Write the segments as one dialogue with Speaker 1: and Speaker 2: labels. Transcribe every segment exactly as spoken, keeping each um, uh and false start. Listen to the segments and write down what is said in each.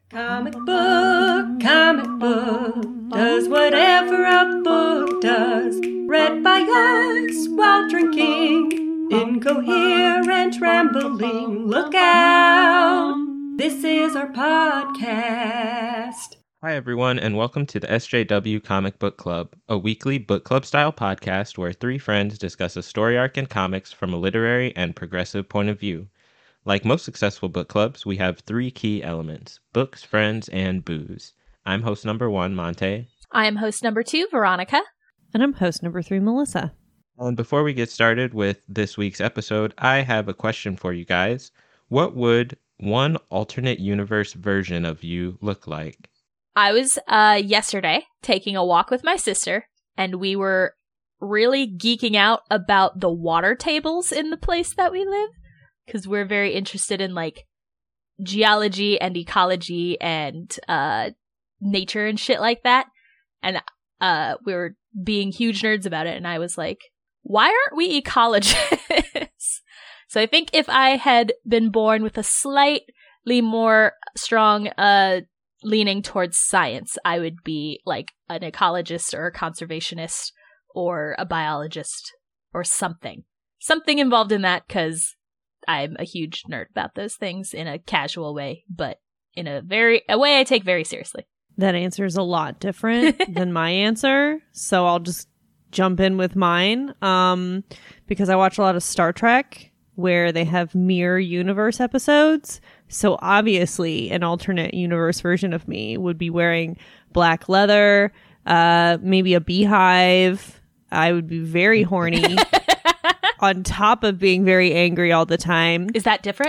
Speaker 1: Comic book, comic book, does whatever a book does. Read by us while drinking, incoherent rambling. Look out, this is our podcast.
Speaker 2: Hi everyone, and welcome to the S J W Comic Book Club, a weekly book club style podcast where three friends discuss a story arc in comics from a literary and progressive point of view. Like most successful book clubs, we have three key elements: books, friends, and booze. I'm host number one, Monte.
Speaker 3: I'm host number two, Veronica.
Speaker 4: And I'm host number three, Melissa.
Speaker 2: And before we get started with this week's episode, I have a question for you guys. What would one alternate universe version of you look like?
Speaker 3: I was uh, yesterday taking a walk with my sister, and we were really geeking out about the water tables in the place that we live, because we're very interested in like geology and ecology and uh, nature and shit like that. And uh, we were being huge nerds about it, and I was like, why aren't we ecologists? So I think if I had been born with a slightly more strong uh, leaning towards science, I would be like an ecologist or a conservationist or a biologist or something. Something involved in that, because I'm a huge nerd about those things in a casual way, but in a very a way I take very seriously.
Speaker 4: That answer is a lot different than my answer, so I'll just jump in with mine. Um, because I watch a lot of Star Trek, where they have mirror universe episodes. So obviously, an alternate universe version of me would be wearing black leather, uh, maybe a beehive. I would be very horny. On top of being very angry all the time.
Speaker 3: Is that different?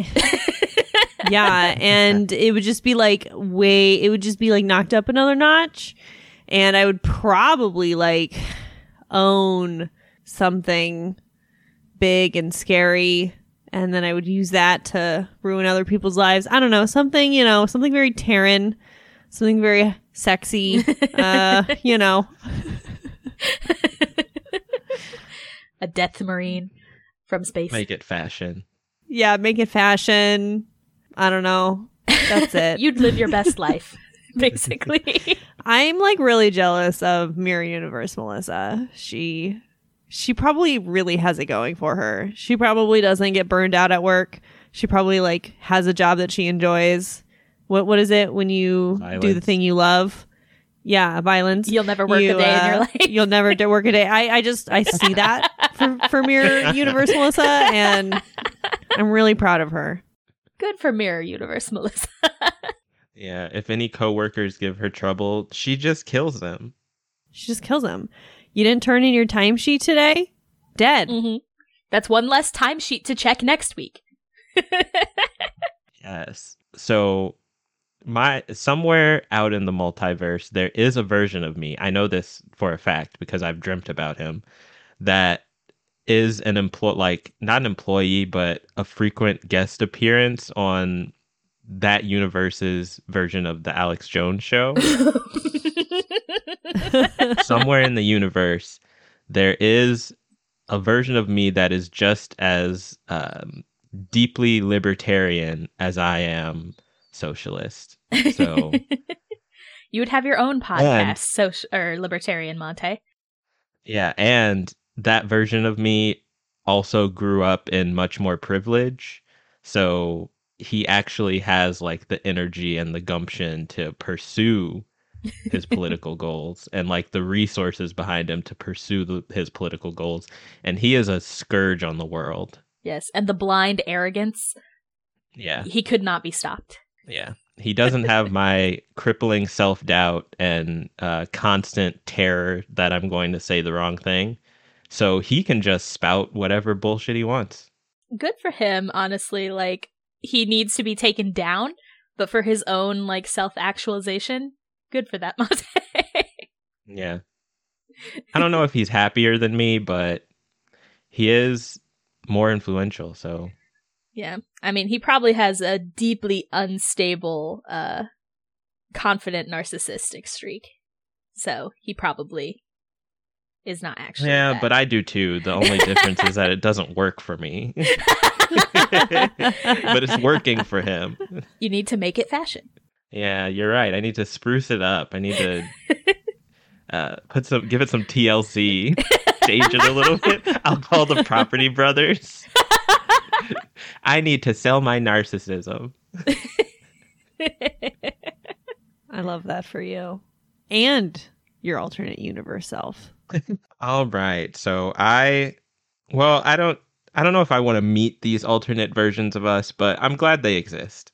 Speaker 4: Yeah, and it would just be like way, it would just be like knocked up another notch. And I would probably like own something big and scary. And then I would use that to ruin other people's lives. I don't know, something, you know, something very Terran, something very sexy, uh, you know.
Speaker 3: A death marine from space.
Speaker 2: Make it fashion.
Speaker 4: Yeah, make it fashion. I don't know. That's it.
Speaker 3: You'd live your best life, basically.
Speaker 4: I'm like really jealous of Mirror Universe Melissa. She she probably really has it going for her. She probably doesn't get burned out at work. She probably like has a job that she enjoys. What what is it when you
Speaker 2: Violence.
Speaker 4: do the thing you love? Yeah, violence.
Speaker 3: You'll never work
Speaker 4: You,
Speaker 3: a day
Speaker 4: uh,
Speaker 3: in your life.
Speaker 4: You'll never do work a day. I, I just, I see that for, for Mirror Universe Melissa, and I'm really proud of her.
Speaker 3: Good for Mirror Universe, Melissa.
Speaker 2: Yeah, if any coworkers give her trouble, she just kills them.
Speaker 4: She just kills them. You didn't turn in your timesheet today? Dead.
Speaker 3: Mm-hmm. That's one less timesheet to check next week.
Speaker 2: Yes. So my somewhere out in the multiverse, there is a version of me. I know this for a fact because I've dreamt about him. That is an employ like not an employee, but a frequent guest appearance on that universe's version of the Alex Jones show. Somewhere in the universe, there is a version of me that is just as um, deeply libertarian as I am socialist. So
Speaker 3: you would have your own podcast,
Speaker 2: and,
Speaker 3: social or libertarian, Monte.
Speaker 2: Yeah, and that version of me also grew up in much more privilege. So he actually has like the energy and the gumption to pursue his political goals and like the resources behind him to pursue the, his political goals. And he is a scourge on the world.
Speaker 3: Yes, and the blind arrogance.
Speaker 2: Yeah.
Speaker 3: He could not be stopped.
Speaker 2: Yeah. He doesn't have my crippling self-doubt and uh, constant terror that I'm going to say the wrong thing. So he can just spout whatever bullshit he wants.
Speaker 3: Good for him, honestly. Like, he needs to be taken down, but for his own, like, self-actualization, good for that, Monte.
Speaker 2: Yeah. I don't know if he's happier than me, but he is more influential, so...
Speaker 3: Yeah. I mean, he probably has a deeply unstable, uh, confident narcissistic streak. So he probably is not actually
Speaker 2: Yeah,
Speaker 3: that.
Speaker 2: but I do too. The only difference is that it doesn't work for me. But it's working for him.
Speaker 3: You need to make it fashion.
Speaker 2: Yeah, you're right. I need to spruce it up. I need to uh, put some, give it some T L C, change it a little bit. I'll call the Property Brothers. I need to sell my narcissism.
Speaker 4: I love that for you. And your alternate universe self.
Speaker 2: All right. So I, well, I don't, I don't know if I want to meet these alternate versions of us, but I'm glad they exist.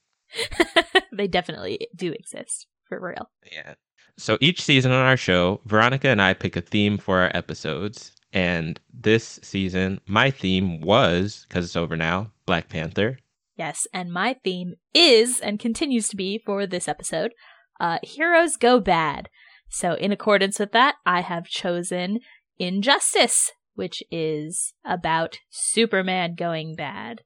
Speaker 3: They definitely do exist, for real.
Speaker 2: Yeah. So each season on our show, Veronica and I pick a theme for our episodes. And this season, my theme was, because it's over now, Black Panther.
Speaker 3: Yes, and my theme is, and continues to be for this episode, uh, Heroes Go Bad. So in accordance with that, I have chosen Injustice, which is about Superman going bad.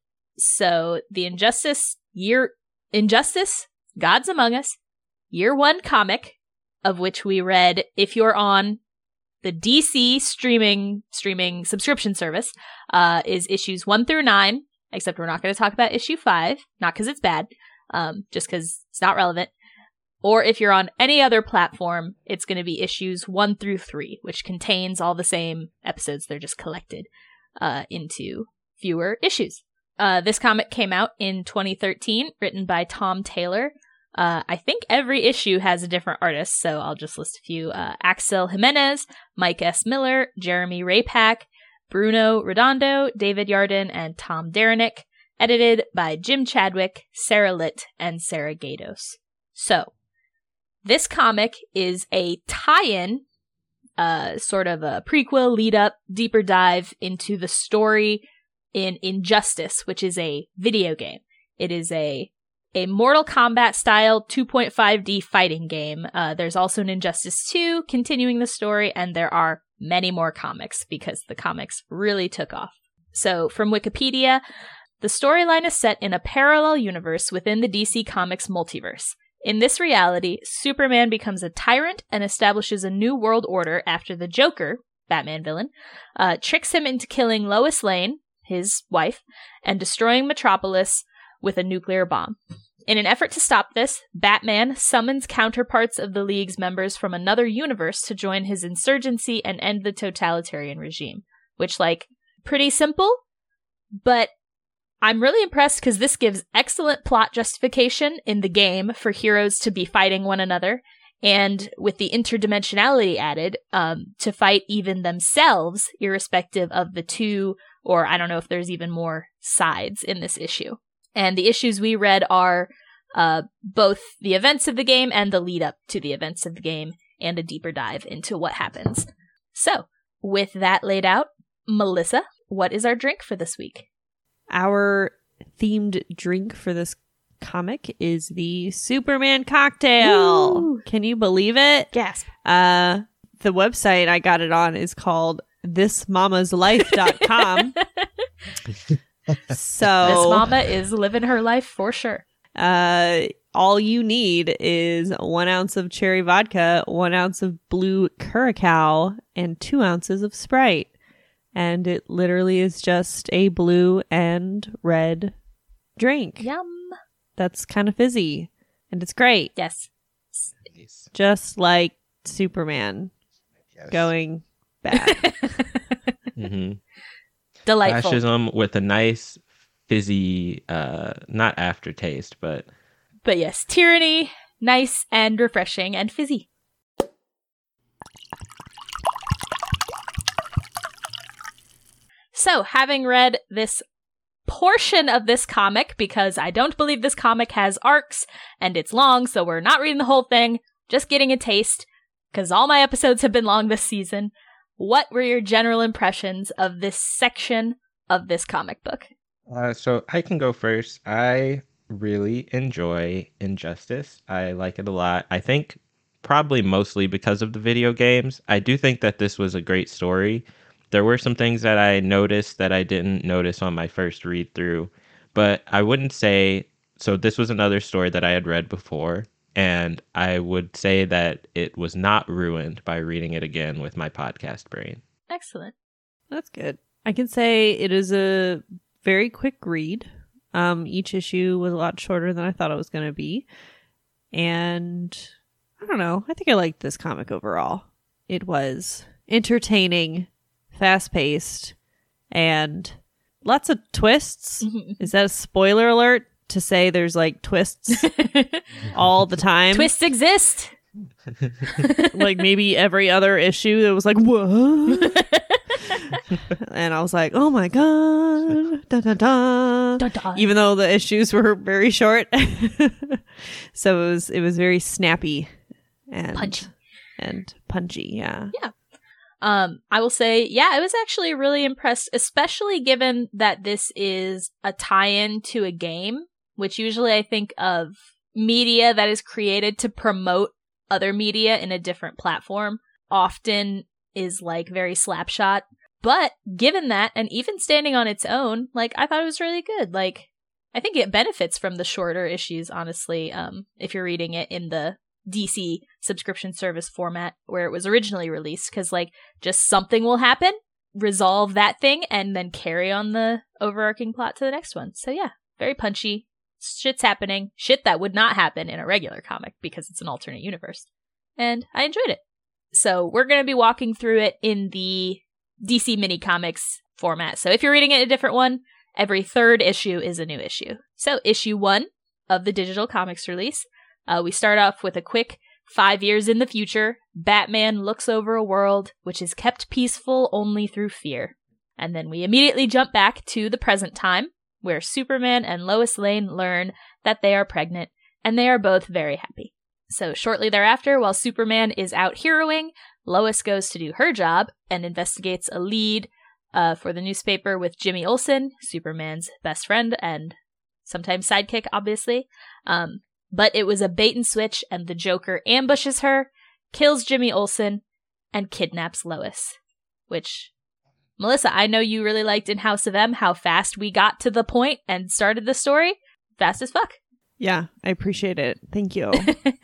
Speaker 3: So the Injustice year, Injustice, Gods Among Us, year one comic, of which we read, if you're on the D C streaming streaming subscription service, uh, is issues one through nine, except we're not going to talk about issue five, not because it's bad, um, just because it's not relevant. Or if you're on any other platform, it's going to be issues one through three, which contains all the same episodes. They're just collected uh, into fewer issues. Uh, this comic came out in twenty thirteen, written by Tom Taylor. Uh, I think every issue has a different artist, so I'll just list a few. Uh, Axel Jimenez, Mike S. Miller, Jeremy Rapak, Bruno Redondo, David Yarden, and Tom Derenick. Edited by Jim Chadwick, Sarah Litt, and Sarah Gatos. So, this comic is a tie-in, uh, sort of a prequel, lead-up, deeper dive into the story in Injustice, which is a video game. It is a a Mortal Kombat-style two point five D fighting game. Uh, there's also an Injustice two continuing the story, and there are many more comics because the comics really took off. So, from Wikipedia, the storyline is set in a parallel universe within the D C Comics multiverse. In this reality, Superman becomes a tyrant and establishes a new world order after the Joker, Batman villain, uh, tricks him into killing Lois Lane, his wife, and destroying Metropolis with a nuclear bomb. In an effort to stop this, Batman summons counterparts of the League's members from another universe to join his insurgency and end the totalitarian regime. Which, like, pretty simple, but I'm really impressed because this gives excellent plot justification in the game for heroes to be fighting one another, and with the interdimensionality added, um, to fight even themselves, irrespective of the two, or I don't know if there's even more sides in this issue. And the issues we read are uh, both the events of the game and the lead up to the events of the game, and a deeper dive into what happens. So, with that laid out, Melissa, what is our drink for this week?
Speaker 4: Our themed drink for this comic is the Superman cocktail.
Speaker 3: Woo!
Speaker 4: Can you believe it?
Speaker 3: Gasp.
Speaker 4: Uh, the website I got it on is called this mamas life dot com. So
Speaker 3: This mama is living her life for sure.
Speaker 4: Uh, all you need is one ounce of cherry vodka, one ounce of blue curacao, and two ounces of Sprite. And it literally is just a blue and red drink.
Speaker 3: Yum.
Speaker 4: That's kind of fizzy. And it's great.
Speaker 3: Yes.
Speaker 2: Nice.
Speaker 4: Just like Superman
Speaker 2: Yes.
Speaker 4: going bad.
Speaker 2: Mm-hmm.
Speaker 3: Delightful.
Speaker 2: Fascism with a nice fizzy, uh, not aftertaste, but
Speaker 3: But yes, tyranny, nice and refreshing and fizzy. So, having read this portion of this comic, because I don't believe this comic has arcs, and it's long, so we're not reading the whole thing, just getting a taste, because all my episodes have been long this season. What were your general impressions of this section of this comic book?
Speaker 2: Uh, so I can go first. I really enjoy Injustice. I like it a lot. I think probably mostly because of the video games. I do think that this was a great story. There were some things that I noticed that I didn't notice on my first read through, but I wouldn't say, so this was another story that I had read before, and I would say that it was not ruined by reading it again with my podcast brain.
Speaker 3: Excellent.
Speaker 4: That's good. I can say it is a very quick read. Um, each issue was a lot shorter than I thought it was going to be. And I don't know. I think I liked this comic overall. It was entertaining, fast-paced, and lots of twists.
Speaker 3: Mm-hmm.
Speaker 4: Is that a spoiler alert to say there's like twists all the time?
Speaker 3: Twists exist.
Speaker 4: Like maybe every other issue that was like, what? And I was like, oh my god. Dun, dun, dun.
Speaker 3: Dun, dun.
Speaker 4: Even though the issues were very short. So it was it was very snappy and
Speaker 3: Punchy.
Speaker 4: And punchy, yeah.
Speaker 3: Yeah. Um, I will say, yeah, I was actually really impressed, especially given that this is a tie-in to a game, which usually I think of media that is created to promote other media in a different platform often is like very slapshot. But given that, and even standing on its own, like I thought it was really good. Like I think it benefits from the shorter issues, honestly, um, if you're reading it in the D C subscription service format where it was originally released, because like just something will happen, resolve that thing, and then carry on the overarching plot to the next one. So yeah, very punchy. Shit's happening. Shit that would not happen in a regular comic because it's an alternate universe. And I enjoyed it. So we're going to be walking through it in the D C mini comics format. So if you're reading it in a different one, every third issue is a new issue. So issue one of the digital comics release. Uh, we start off with a quick five years in the future. Batman looks over a world which is kept peaceful only through fear. And then we immediately jump back to the present time, where Superman and Lois Lane learn that they are pregnant, and they are both very happy. So shortly thereafter, while Superman is out heroing, Lois goes to do her job and investigates a lead uh, for the newspaper with Jimmy Olsen, Superman's best friend and sometimes sidekick, obviously. Um, but it was a bait and switch, and the Joker ambushes her, kills Jimmy Olsen, and kidnaps Lois. Which, Melissa, I know you really liked in House of M how fast we got to the point and started the story. Fast as fuck.
Speaker 4: Yeah, I appreciate it. Thank you.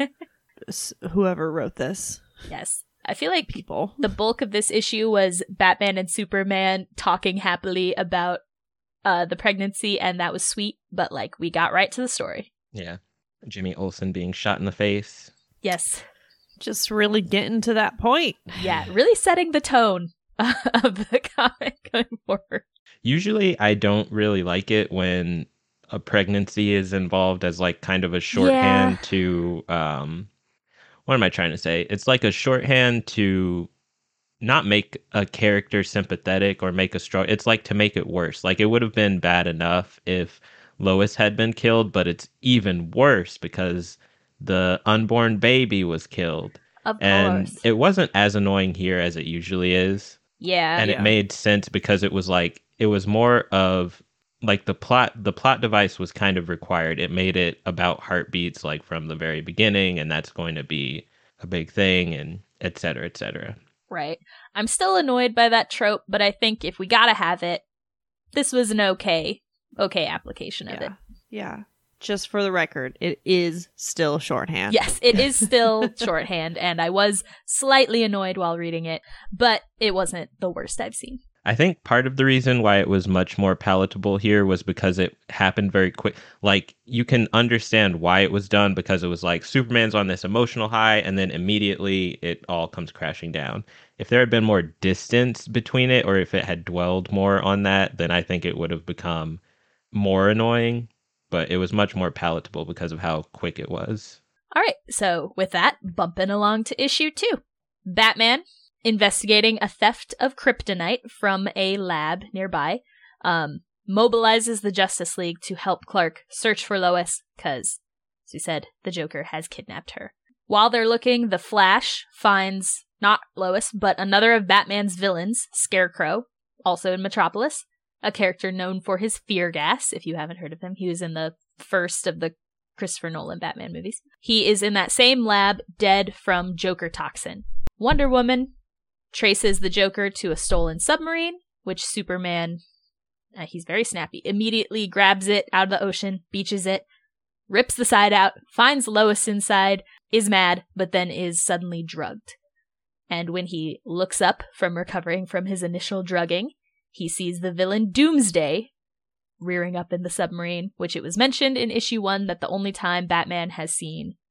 Speaker 4: S- whoever wrote this.
Speaker 3: Yes. I feel like
Speaker 4: People.
Speaker 3: the bulk of this issue was Batman and Superman talking happily about uh, the pregnancy, and that was sweet, but like we got right to the story.
Speaker 2: Yeah. Jimmy Olsen being shot in the face.
Speaker 3: Yes.
Speaker 4: Just really getting to that point.
Speaker 3: Yeah, really setting the tone of the comic going forward.
Speaker 2: Usually I don't really like it when a pregnancy is involved as like kind of a shorthand
Speaker 3: Yeah.
Speaker 2: to um what am I trying to say? It's like a shorthand to not make a character sympathetic or make a strong. It's like to make it worse. Like it would have been bad enough if Lois had been killed, but it's even worse because the unborn baby was killed.
Speaker 3: Of
Speaker 2: And
Speaker 3: course.
Speaker 2: it wasn't as annoying here as it usually is.
Speaker 3: Yeah.
Speaker 2: And
Speaker 4: yeah.
Speaker 2: it made sense because it was like it was more of like the plot the plot device was kind of required. It made it about heartbeats like from the very beginning, and that's going to be a big thing, and et cetera, et cetera.
Speaker 3: Right. I'm still annoyed by that trope, but I think if we gotta have it, this was an okay, okay application of
Speaker 4: Yeah.
Speaker 3: it.
Speaker 4: Yeah. Just for the record, it is still shorthand.
Speaker 3: Yes, it is still shorthand, and I was slightly annoyed while reading it, but it wasn't the worst I've seen.
Speaker 2: I think part of the reason why it was much more palatable here was because it happened very quick. Like, you can understand why it was done because it was like Superman's on this emotional high and then immediately it all comes crashing down. If there had been more distance between it, or if it had dwelled more on that, then I think it would have become more annoying. But it was much more palatable because of how quick it was.
Speaker 3: All right, so with that, bumping along to issue two. Batman, investigating a theft of kryptonite from a lab nearby, um, mobilizes the Justice League to help Clark search for Lois, because, as we said, the Joker has kidnapped her. While they're looking, the Flash finds not Lois, but another of Batman's villains, Scarecrow, also in Metropolis, a character known for his fear gas, if you haven't heard of him. He was in the first of the Christopher Nolan Batman movies. He is in that same lab, dead from Joker toxin. Wonder Woman traces the Joker to a stolen submarine, which Superman, uh, he's very snappy, immediately grabs it out of the ocean, beaches it, rips the side out, finds Lois inside, is mad, but then is suddenly drugged. And when he looks up from recovering from his initial drugging, he sees the villain Doomsday rearing up in the submarine, which it was mentioned in issue one that the only time Batman has seen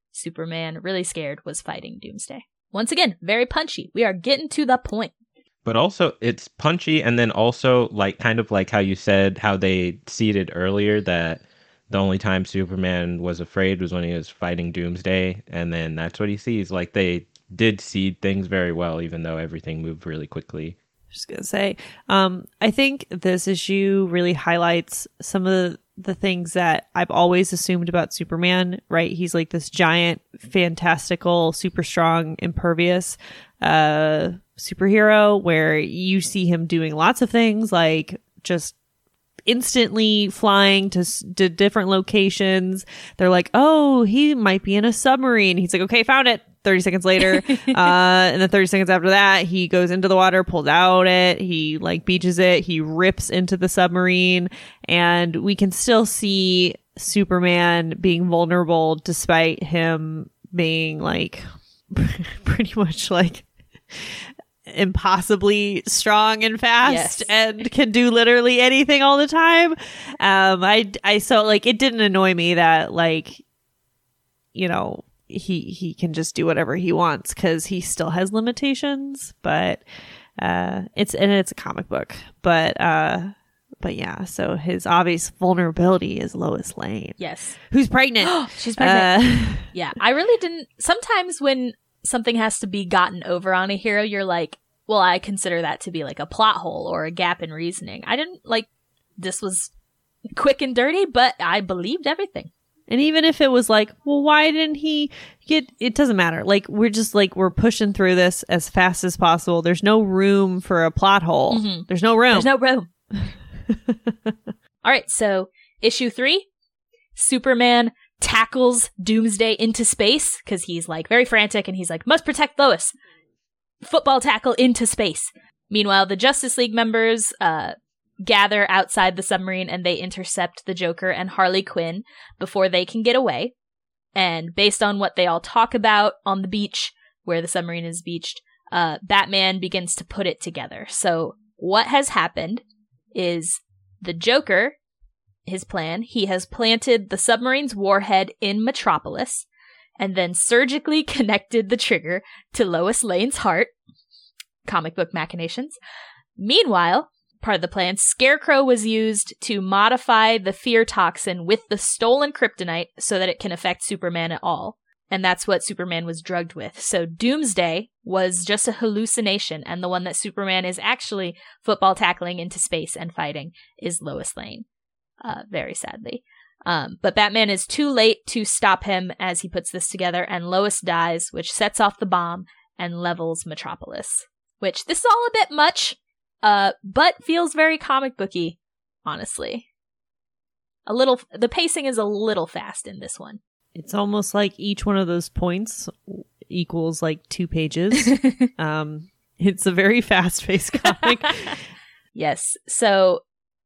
Speaker 3: Superman, really scared, was fighting Doomsday. Once again, very punchy. We are getting to the point.
Speaker 2: But also, it's punchy, and then also, like, kind of like how you said, how they seeded earlier that the only time Superman was afraid was when he was fighting Doomsday, and then that's what he sees. Like, they did seed things very well, even though everything moved really quickly.
Speaker 4: Just gonna say, um, I think this issue really highlights some of the, the things that I've always assumed about Superman, right? He's like this giant, fantastical, super strong, impervious uh, superhero where you see him doing lots of things, like just instantly flying to, to different locations. They're like, oh, he might be in a submarine. He's like, okay, found it. thirty seconds later. uh, and then thirty seconds after that, he goes into the water, pulls out it. He like beaches it. He rips into the submarine. And we can still see Superman being vulnerable despite him being like pretty much like impossibly strong and fast
Speaker 3: Yes.
Speaker 4: and can do literally anything all the time. Um, I, I, so like, it didn't annoy me that like, you know, he, he can just do whatever he wants because he still has limitations, but, uh, it's, and it's a comic book, but, uh, but yeah, so his obvious vulnerability is Lois Lane.
Speaker 3: Yes.
Speaker 4: Who's pregnant.
Speaker 3: She's pregnant.
Speaker 4: Uh,
Speaker 3: Yeah, I really didn't. Sometimes when something has to be gotten over on a hero, you're like, well, I consider that to be like a plot hole or a gap in reasoning. I didn't like this was quick and dirty, but I believed everything.
Speaker 4: And even if it was like, well, why didn't he get, it doesn't matter. Like, we're just like, we're pushing through this as fast as possible. There's no room for a plot hole.
Speaker 3: Mhm.
Speaker 4: There's no room.
Speaker 3: There's no room. All right, so issue three, Superman tackles Doomsday into space because he's like very frantic and he's like, must protect Lois. Football tackle into space. Meanwhile, the Justice League members uh, gather outside the submarine and they intercept the Joker and Harley Quinn before they can get away. And based on what they all talk about on the beach, where the submarine is beached, uh, Batman begins to put it together. So what has happened is the Joker, his plan, he has planted the submarine's warhead in Metropolis and then surgically connected the trigger to Lois Lane's heart. Comic book machinations. Meanwhile, part of the plan, Scarecrow was used to modify the fear toxin with the stolen kryptonite so that it can affect Superman at all. And that's what Superman was drugged with. So Doomsday was just a hallucination, and the one that Superman is actually football tackling into space and fighting is Lois Lane. Uh, very sadly. Um, but Batman is too late to stop him as he puts this together, and Lois dies, which sets off the bomb and levels Metropolis. Which, this is all a bit much, uh, but feels very comic booky, honestly. A little, the pacing is a little fast in this one.
Speaker 4: It's almost like each one of those points equals like two pages. um, it's a very fast-paced comic.
Speaker 3: Yes. So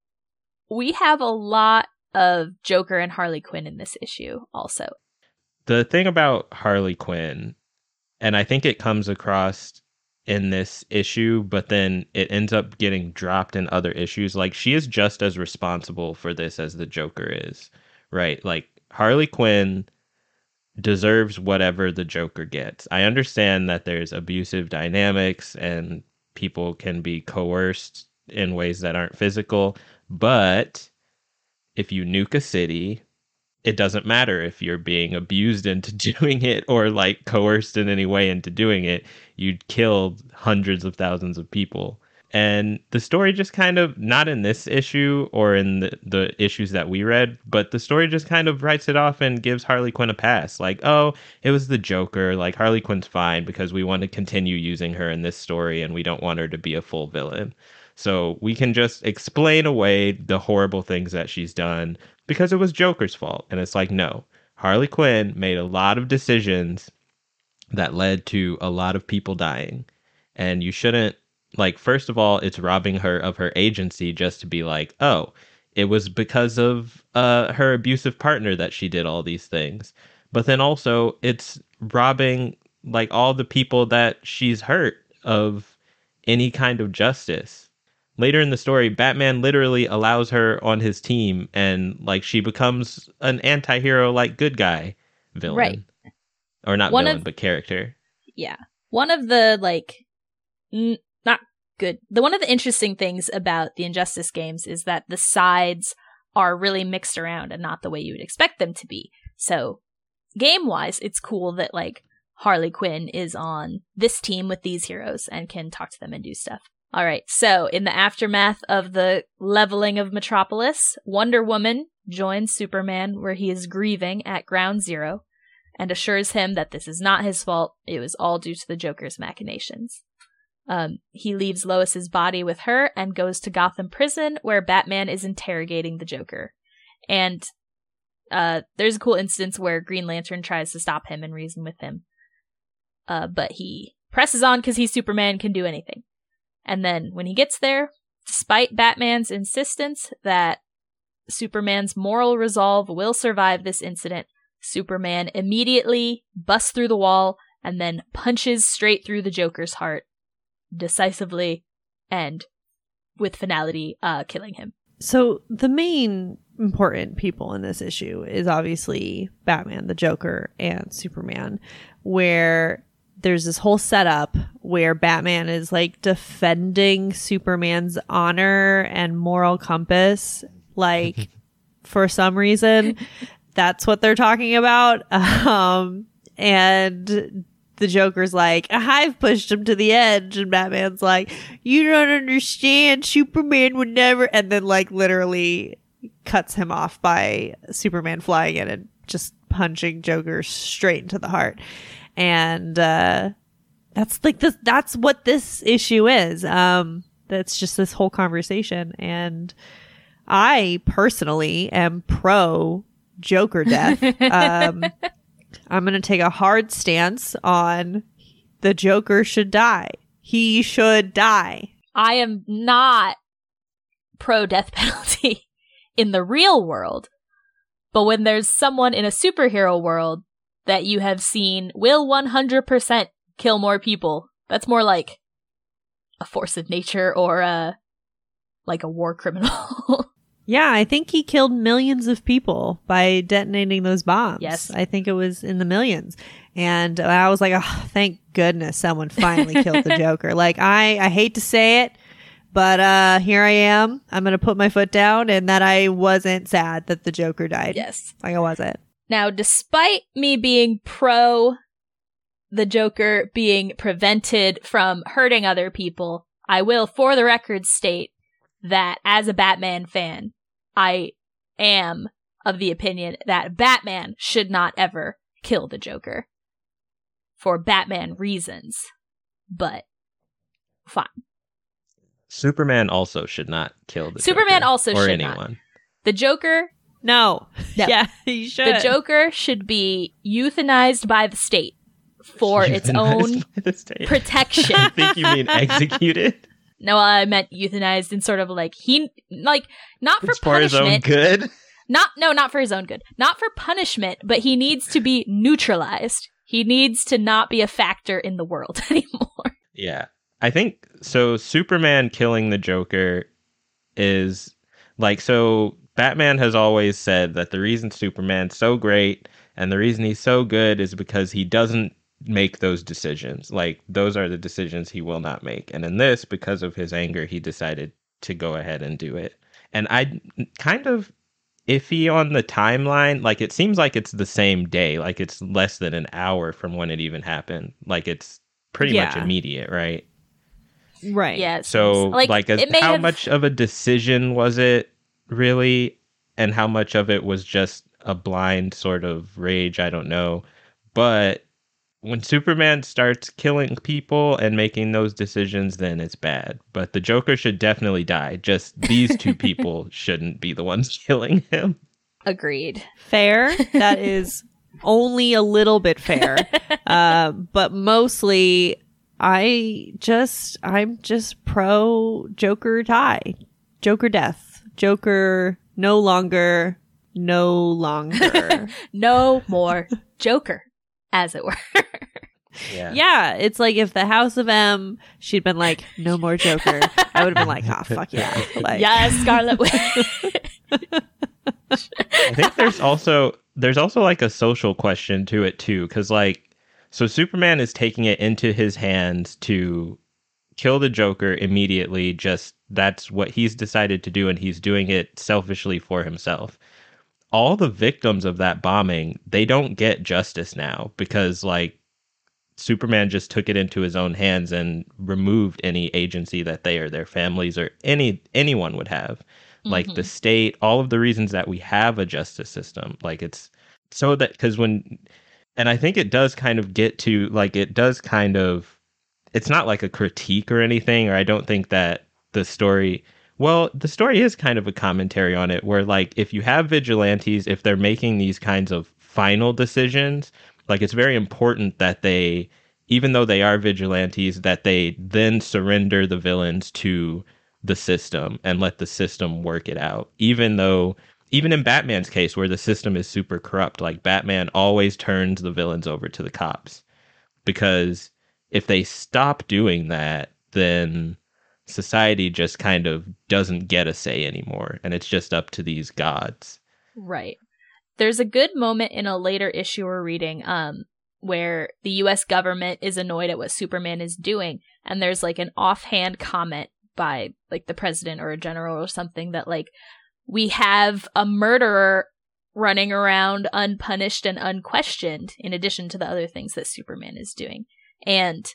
Speaker 3: we have a lot of Joker and Harley Quinn in this issue also.
Speaker 2: The thing about Harley Quinn, and I think it comes across in this issue, but then it ends up getting dropped in other issues. Like, she is just as responsible for this as the Joker is, right? Like, Harley Quinn deserves whatever the Joker gets. I understand that there's abusive dynamics and people can be coerced in ways that aren't physical, but if you nuke a city, it doesn't matter if you're being abused into doing it or like coerced in any way into doing it. You killed hundreds of thousands of people. And the story just kind of, not in this issue or in the, the issues that we read, but the story just kind of writes it off and gives Harley Quinn a pass. Like, oh, it was the Joker. Like, Harley Quinn's fine because we want to continue using her in this story and we don't want her to be a full villain. So we can just explain away the horrible things that she's done because it was Joker's fault. And it's like, no, Harley Quinn made a lot of decisions that led to a lot of people dying. And you shouldn't, like, first of all, it's robbing her of her agency just to be like, oh, it was because of uh, her abusive partner that she did all these things. But then also it's robbing like all the people that she's hurt of any kind of justice. Later in the story, Batman literally allows her on his team and like she becomes an anti-hero like good guy villain.
Speaker 3: Right.
Speaker 2: Or not
Speaker 3: One
Speaker 2: villain,
Speaker 3: of-
Speaker 2: but character.
Speaker 3: Yeah. One of the, like, n- not good. The one of the interesting things about the Injustice games is that the sides are really mixed around and not the way you would expect them to be. So, game-wise, it's cool that, like, Harley Quinn is on this team with these heroes and can talk to them and do stuff. All right, so in the aftermath of the leveling of Metropolis, Wonder Woman joins Superman where he is grieving at Ground Zero and assures him that this is not his fault. It was all due to the Joker's machinations. Um, he leaves Lois's body with her and goes to Gotham Prison where Batman is interrogating the Joker. And uh, there's a cool instance where Green Lantern tries to stop him and reason with him. Uh, but he presses on because he's Superman, can do anything. And then when he gets there, despite Batman's insistence that Superman's moral resolve will survive this incident, Superman immediately busts through the wall and then punches straight through the Joker's heart, decisively and with finality, uh, killing him.
Speaker 4: So the main important people in this issue is obviously Batman, the Joker, and Superman, where there's this whole setup where Batman is like defending Superman's honor and moral compass. Like, for some reason, that's what they're talking about. Um, and the Joker's like, I've pushed him to the edge. And Batman's like, you don't understand. Superman would never. And then, like, literally cuts him off by Superman flying in and just punching Joker straight into the heart. And uh, that's like this. That's what this issue is. Um, that's just this whole conversation. And I personally am pro Joker death. um, I'm going to take a hard stance on the Joker should die. He should die.
Speaker 3: I am not pro death penalty in the real world, but when there's someone in a superhero world that you have seen will one hundred percent kill more people, that's more like a force of nature or a like a war criminal.
Speaker 4: Yeah, I think he killed millions of people by detonating those bombs.
Speaker 3: Yes.
Speaker 4: I think it was in the millions. And I was like, oh, thank goodness someone finally killed the Joker. Like, I, I hate to say it, but uh, here I am. I'm going to put my foot down, and that I wasn't sad that the Joker died.
Speaker 3: Yes.
Speaker 4: Like, I wasn't.
Speaker 3: Now, despite me being pro the Joker being prevented from hurting other people, I will, for the record, state that as a Batman fan, I am of the opinion that Batman should not ever kill the Joker. For Batman reasons. But, fine.
Speaker 2: Superman also should not kill the
Speaker 3: Superman
Speaker 2: Joker,
Speaker 3: also
Speaker 2: or
Speaker 3: should
Speaker 2: anyone.
Speaker 3: not. The Joker...
Speaker 4: No.
Speaker 3: No.
Speaker 4: Yeah, you should.
Speaker 3: The Joker should be euthanized by the state for its own
Speaker 2: Euthanized by the state.
Speaker 3: protection.
Speaker 2: I think you mean executed.
Speaker 3: No, I meant euthanized in sort of like he like not for
Speaker 2: It's for his own
Speaker 3: punishment.
Speaker 2: good.
Speaker 3: Not no, not for his own good. Not for punishment, but he needs to be neutralized. He needs to not be a factor in the world anymore.
Speaker 2: Yeah. I think so. Superman killing the Joker is like, so Batman has always said that the reason Superman's so great and the reason he's so good is because he doesn't make those decisions. Like, those are the decisions he will not make. And in this, because of his anger, he decided to go ahead and do it. And I kind of iffy on the timeline. Like, it seems like it's the same day. Like, it's less than an hour from when it even happened. Like, it's pretty
Speaker 4: Yeah.
Speaker 2: much immediate, right?
Speaker 4: Right.
Speaker 3: Yes.
Speaker 2: So, like,
Speaker 3: like
Speaker 2: as,
Speaker 3: it may
Speaker 2: how
Speaker 3: have,
Speaker 2: much of a decision was it really? And how much of it was just a blind sort of rage? I don't know. But when Superman starts killing people and making those decisions, then it's bad. But the Joker should definitely die. Just these two people shouldn't be the ones killing him.
Speaker 3: agreed.
Speaker 4: Fair. That is only a little bit fair. uh, but mostly, I just, I'm just pro Joker die. Joker death. Joker no longer, no longer.
Speaker 3: No more Joker, as it were.
Speaker 2: Yeah.
Speaker 4: Yeah, it's like if the House of M, she'd been like, no more Joker. I would have been like, oh, fuck yeah. Like,
Speaker 3: Yes, Scarlet Witch.
Speaker 2: I think there's also there's also like a social question to it too, because like So Superman is taking it into his hands to kill the Joker immediately. Just that's what he's decided to do, and he's doing it selfishly for himself. All the victims of that bombing, they don't get justice now because, like, Superman just took it into his own hands and removed any agency that they or their families or any anyone would have. Mm-hmm. Like the state, all of the reasons that we have a justice system. Like it's so that because when, and I think it does kind of get to like, it does kind of, it's not like a critique or anything, or I don't think that the story, well, the story is kind of a commentary on it where like, if you have vigilantes, if they're making these kinds of final decisions, like it's very important that they, even though they are vigilantes, that they then surrender the villains to the system and let the system work it out. Even though, even in Batman's case, where the system is super corrupt, like Batman always turns the villains over to the cops. Because if they stop doing that, then society just kind of doesn't get a say anymore. And it's just up to these gods.
Speaker 3: Right. There's a good moment in a later issue we're reading um, where the U S government is annoyed at what Superman is doing. And there's like an offhand comment by like the president or a general or something that like, we have a murderer running around unpunished and unquestioned in addition to the other things that Superman is doing. And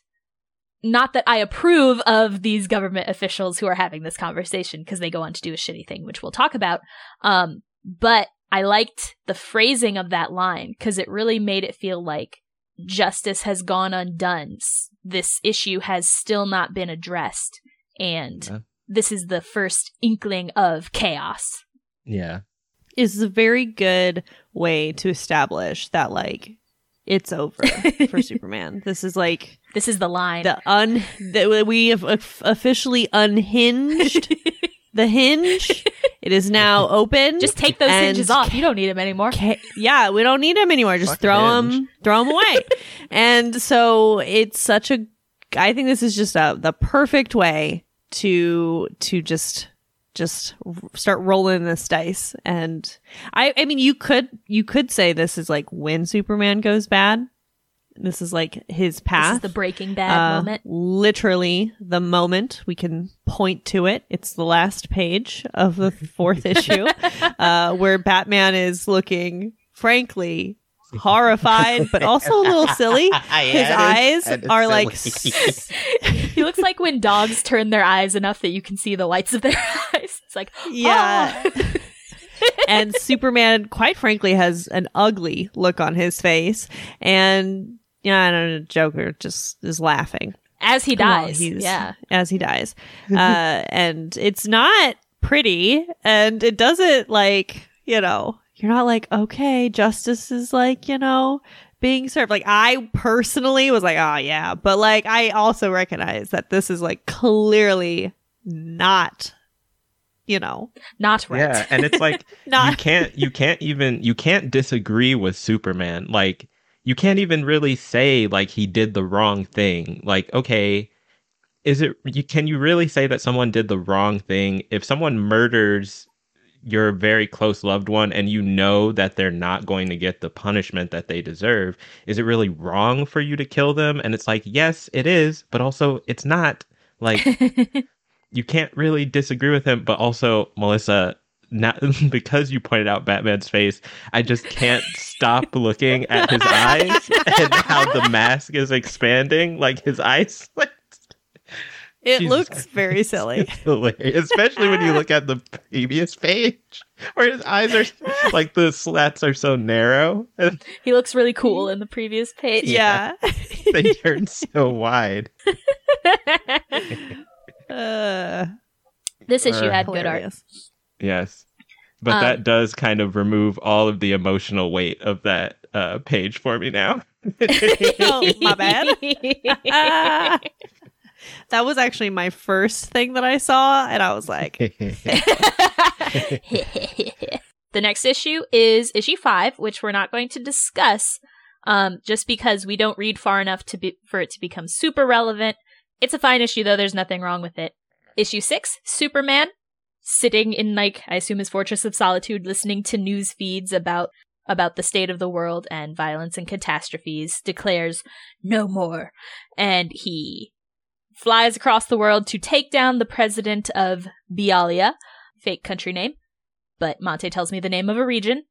Speaker 3: not that I approve of these government officials who are having this conversation because they go on to do a shitty thing, which we'll talk about. Um, but I liked the phrasing of that line because it really made it feel like justice has gone undone. This issue has still not been addressed. And yeah. This is the first inkling of chaos.
Speaker 2: Yeah.
Speaker 4: Is a very good way to establish that, like, it's over for Superman. This is like...
Speaker 3: This is the line.
Speaker 4: The un... The, we have officially unhinged the hinge. It is now open.
Speaker 3: Just take those hinges off. You don't need them anymore.
Speaker 4: Ca- yeah, we don't need them anymore. Just Fuck throw them, throw them away. And so it's such a... I think this is just a, the perfect way to to just just start rolling this dice. And I I mean you could you could say this is like when Superman goes bad. This is like his path.
Speaker 3: This is the Breaking Bad
Speaker 4: uh,
Speaker 3: moment.
Speaker 4: Literally the moment. We can point to it. It's the last page of the fourth issue uh, where Batman is looking, frankly, horrified, but also a little silly. His eyes are like...
Speaker 3: He looks like when dogs turn their eyes enough that you can see the whites of their eyes. It's like,
Speaker 4: yeah.
Speaker 3: Oh.
Speaker 4: And Superman, quite frankly, has an ugly look on his face. And, yeah, I don't know, Joker just is laughing.
Speaker 3: As he dies. Yeah.
Speaker 4: As he dies. uh, and it's not pretty. And it doesn't, like, you know... You're not like, okay, justice is like, you know, being served. Like, I personally was like, oh, yeah. But, like, I also recognize that this is, like, clearly not, you know.
Speaker 3: Not right.
Speaker 2: Yeah, and it's like,
Speaker 4: not-
Speaker 2: you can't, you can't even, you can't disagree with Superman. Like, you can't even really say, like, he did the wrong thing. Like, okay, is it, you can you really say that someone did the wrong thing? If someone murders your very close loved one and you know that they're not going to get the punishment that they deserve, is it really wrong for you to kill them? And it's like, yes, it is, but also it's not. Like, you can't really disagree with him, but also, Melissa, not, because you pointed out Batman's face, I just can't stop looking at his eyes and how the mask is expanding, like his eyes.
Speaker 4: It
Speaker 2: Jesus
Speaker 4: looks
Speaker 2: Christ.
Speaker 4: very silly.
Speaker 2: It's hilarious, especially when you look at the previous page where his eyes are like the slats are so narrow.
Speaker 3: He looks really cool in the previous page.
Speaker 4: Yeah.
Speaker 2: They turn so wide.
Speaker 4: uh,
Speaker 3: this issue
Speaker 2: uh,
Speaker 3: had good art.
Speaker 2: Yes. But
Speaker 3: um,
Speaker 2: that does kind of remove all of the emotional weight of that uh, page for me now.
Speaker 4: Oh, my bad. That was actually my first thing that I saw, and I was like...
Speaker 3: The next issue is issue five, which we're not going to discuss, um, just because we don't read far enough to be for it to become super relevant. It's a fine issue, though. There's nothing wrong with it. Issue six, Superman, sitting in, like, I assume his Fortress of Solitude, listening to news feeds about about the state of the world and violence and catastrophes, declares no more. And he flies across the world to take down the president of Bialia, fake country name, but Monte tells me the name of a region,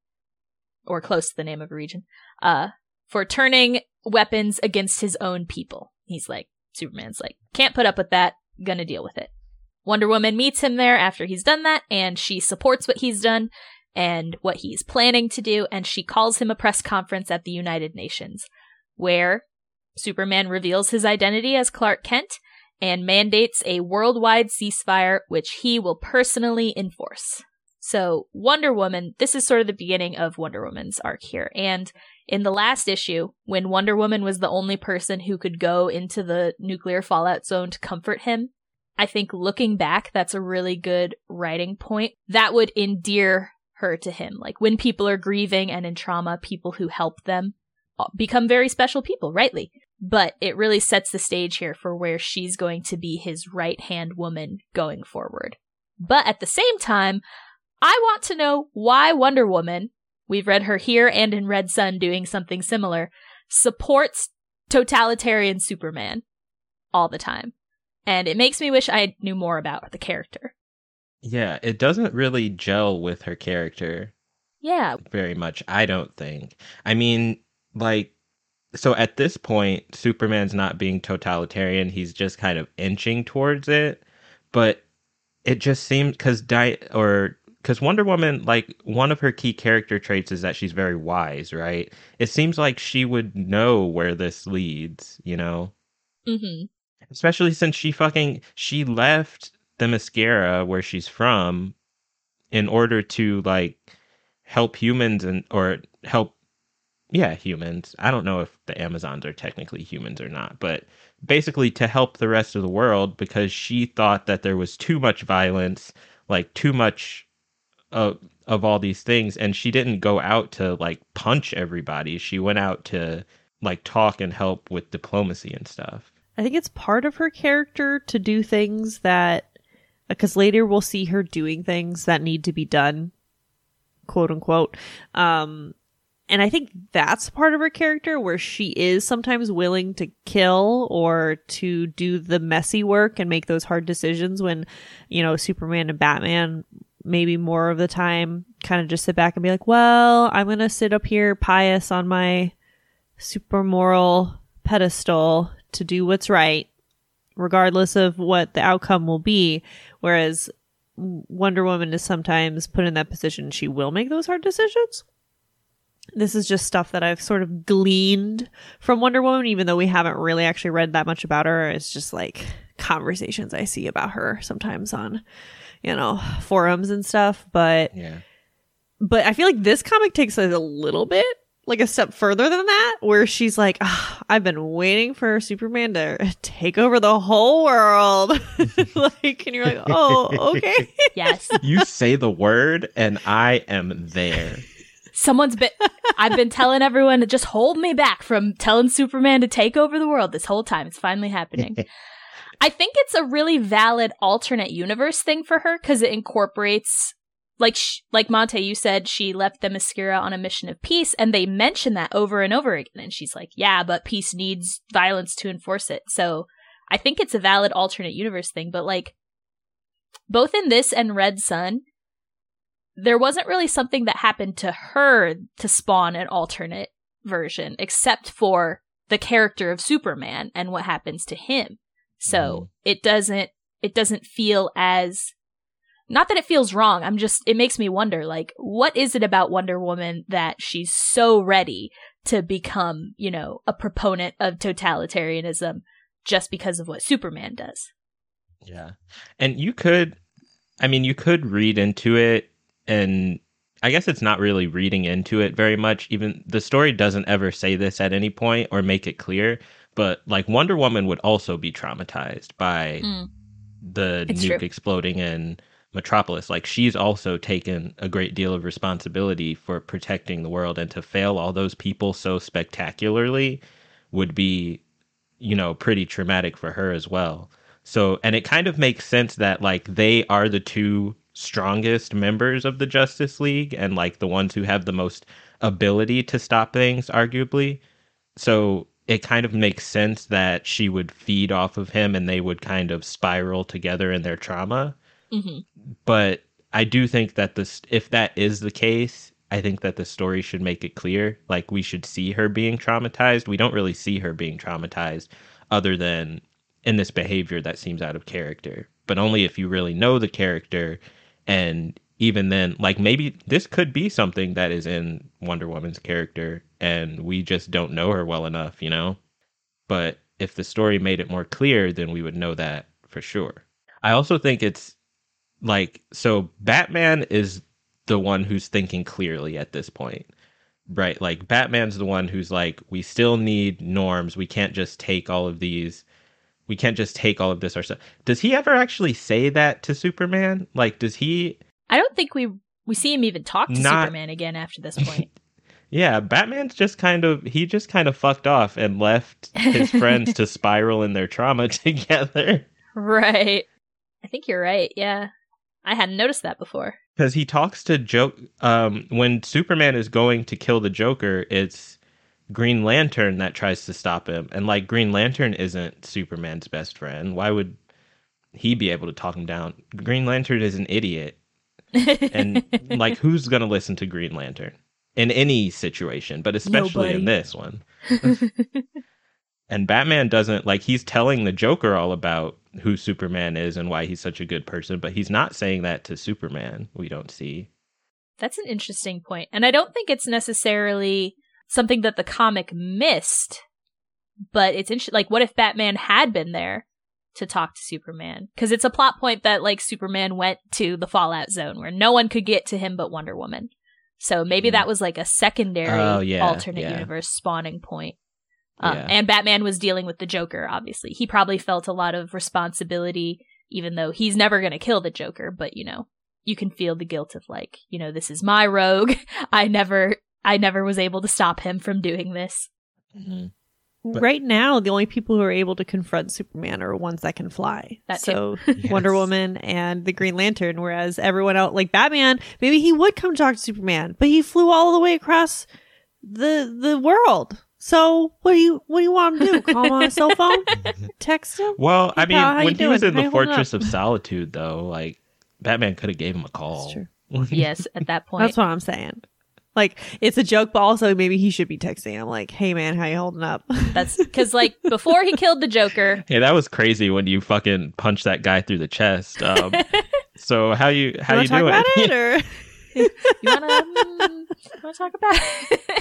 Speaker 3: or close to the name of a region, uh, for turning weapons against his own people. He's like, Superman's like, can't put up with that, gonna deal with it. Wonder Woman meets him there after he's done that, and she supports what he's done and what he's planning to do, and she calls him a press conference at the United Nations, where Superman reveals his identity as Clark Kent and mandates a worldwide ceasefire, which he will personally enforce. So Wonder Woman, this is sort of the beginning of Wonder Woman's arc here. And in the last issue, when Wonder Woman was the only person who could go into the nuclear fallout zone to comfort him, I think looking back, that's a really good writing point that would endear her to him. Like when people are grieving and in trauma, people who help them become very special people, rightly. But it really sets the stage here for where she's going to be his right-hand woman going forward. But at the same time, I want to know why Wonder Woman, we've read her here and in Red Sun doing something similar, supports totalitarian Superman all the time. And it makes me wish I knew more about the character.
Speaker 2: Yeah, it doesn't really gel with her character.
Speaker 3: Yeah.
Speaker 2: Very much, I don't think. I mean, like, so at this point, Superman's not being totalitarian. He's just kind of inching towards it. But it just seems, because Di- or because Wonder Woman, like, one of her key character traits is that she's very wise, right? It seems like she would know where this leads, you know?
Speaker 3: Mm-hmm.
Speaker 2: Especially since she fucking, she left Themyscira, where she's from, in order to, like, help humans and, or help, yeah, humans. I don't know if the Amazons are technically humans or not, but basically to help the rest of the world because she thought that there was too much violence, like, too much of, of all these things. And she didn't go out to, like, punch everybody. She went out to, like, talk and help with diplomacy and stuff.
Speaker 4: I think it's part of her character to do things that, because later we'll see her doing things that need to be done, quote unquote. Um, and I think that's part of her character where she is sometimes willing to kill or to do the messy work and make those hard decisions when, you know, Superman and Batman maybe more of the time kind of just sit back and be like, well, I'm going to sit up here pious on my super moral pedestal to do what's right, regardless of what the outcome will be. Whereas Wonder Woman is sometimes put in that position. She will make those hard decisions. This is just stuff that I've sort of gleaned from Wonder Woman, even though we haven't really actually read that much about her. It's just like conversations I see about her sometimes on, you know, forums and stuff. But,
Speaker 2: yeah.
Speaker 4: But I feel like this comic takes it a little bit like a step further than that, where she's like, oh, I've been waiting for Superman to take over the whole world. Like, and you're like, oh, okay.
Speaker 3: Yes.
Speaker 2: You say the word and I am there.
Speaker 3: Someone's been, I've been telling everyone to just hold me back from telling Superman to take over the world this whole time. It's finally happening. I think it's a really valid alternate universe thing for her because it incorporates, like sh- like Monte, you said, she left Themyscira on a mission of peace, and they mention that over and over again. And she's like, yeah, but peace needs violence to enforce it. So I think it's a valid alternate universe thing. But like, both in this and Red Sun, there wasn't really something that happened to her to spawn an alternate version, except for the character of Superman and what happens to him. So mm. it doesn't, it doesn't feel as, not that it feels wrong. I'm just, it makes me wonder, like, what is it about Wonder Woman that she's so ready to become, you know, a proponent of totalitarianism just because of what Superman does?
Speaker 2: Yeah. And you could, I mean, you could read into it, and I guess it's not really reading into it very much. Even the story doesn't ever say this at any point or make it clear, but like Wonder Woman would also be traumatized by mm. the it's nuke true. exploding in Metropolis. Like, she's also taken a great deal of responsibility for protecting the world, and to fail all those people so spectacularly would be, you know, pretty traumatic for her as well. So, and it kind of makes sense that like they are the two strongest members of the Justice League and like the ones who have the most ability to stop things, arguably. So it kind of makes sense that she would feed off of him and they would kind of spiral together in their trauma.
Speaker 3: Mm-hmm.
Speaker 2: But I do think that this, if that is the case, I think that the story should make it clear. Like, we should see her being traumatized. We don't really see her being traumatized other than in this behavior that seems out of character. But only if you really know the character. And even then, like, maybe this could be something that is in Wonder Woman's character and we just don't know her well enough, you know? But if the story made it more clear, then we would know that for sure. I also think it's like, so Batman is the one who's thinking clearly at this point, right? Like, Batman's the one who's like, we still need norms. We can't just take all of these. We can't just take all of this ourselves. Does he ever actually say that to Superman? Like, does he?
Speaker 3: I don't think we we see him even talk to
Speaker 2: Not...
Speaker 3: Superman again after this point.
Speaker 2: Yeah, Batman's just kind of, he just kind of fucked off and left his friends to spiral in their trauma together.
Speaker 3: Right. I think you're right. Yeah. I hadn't noticed that before.
Speaker 2: Because he talks to Joker. Um, when Superman is going to kill the Joker, it's Green Lantern that tries to stop him. And, like, Green Lantern isn't Superman's best friend. Why would he be able to talk him down? Green Lantern is an idiot. And, like, who's going to listen to Green Lantern? In any situation, but especially
Speaker 3: Nobody.
Speaker 2: in this one. And Batman doesn't, like, he's telling the Joker all about who Superman is and why he's such a good person, but he's not saying that to Superman. We don't see.
Speaker 3: That's an interesting point. And I don't think it's necessarily something that the comic missed, but it's interesting. Like, what if Batman had been there to talk to Superman? Because it's a plot point that, like, Superman went to the Fallout Zone where no one could get to him but Wonder Woman. So maybe mm. that was like a secondary
Speaker 2: oh, yeah,
Speaker 3: alternate
Speaker 2: yeah.
Speaker 3: universe spawning point. Um,
Speaker 2: yeah.
Speaker 3: And Batman was dealing with the Joker, obviously. He probably felt a lot of responsibility, even though he's never going to kill the Joker. But, you know, you can feel the guilt of, like, you know, this is my rogue. I never I never was able to stop him from doing this.
Speaker 2: Mm-hmm. But,
Speaker 4: right now, the only people who are able to confront Superman are ones that can fly.
Speaker 3: That
Speaker 4: so
Speaker 2: yes.
Speaker 4: Wonder Woman and the Green Lantern, whereas everyone else, like Batman, maybe he would come talk to Superman, but he flew all the way across the the world. So what do you what do you want him to do? Call him on a cell phone? Text him?
Speaker 2: Well,
Speaker 4: hey,
Speaker 2: I mean,
Speaker 4: pal,
Speaker 2: when he
Speaker 4: doing?
Speaker 2: was in
Speaker 4: How
Speaker 2: the
Speaker 4: you holding
Speaker 2: Fortress
Speaker 4: up?
Speaker 2: of Solitude, though, like, Batman could have gave him a call.
Speaker 4: That's true.
Speaker 3: Yes, at that point.
Speaker 4: That's what I'm saying. Like, it's a joke, but also maybe he should be texting him like, hey man, how you holding up?
Speaker 3: That's because, like, before he killed the Joker.
Speaker 2: Yeah, that was crazy when you fucking punched that guy through the chest. Um, so how you how you,
Speaker 4: you talk
Speaker 2: doing?
Speaker 4: about it, or?
Speaker 3: You want to um, wanna talk about it?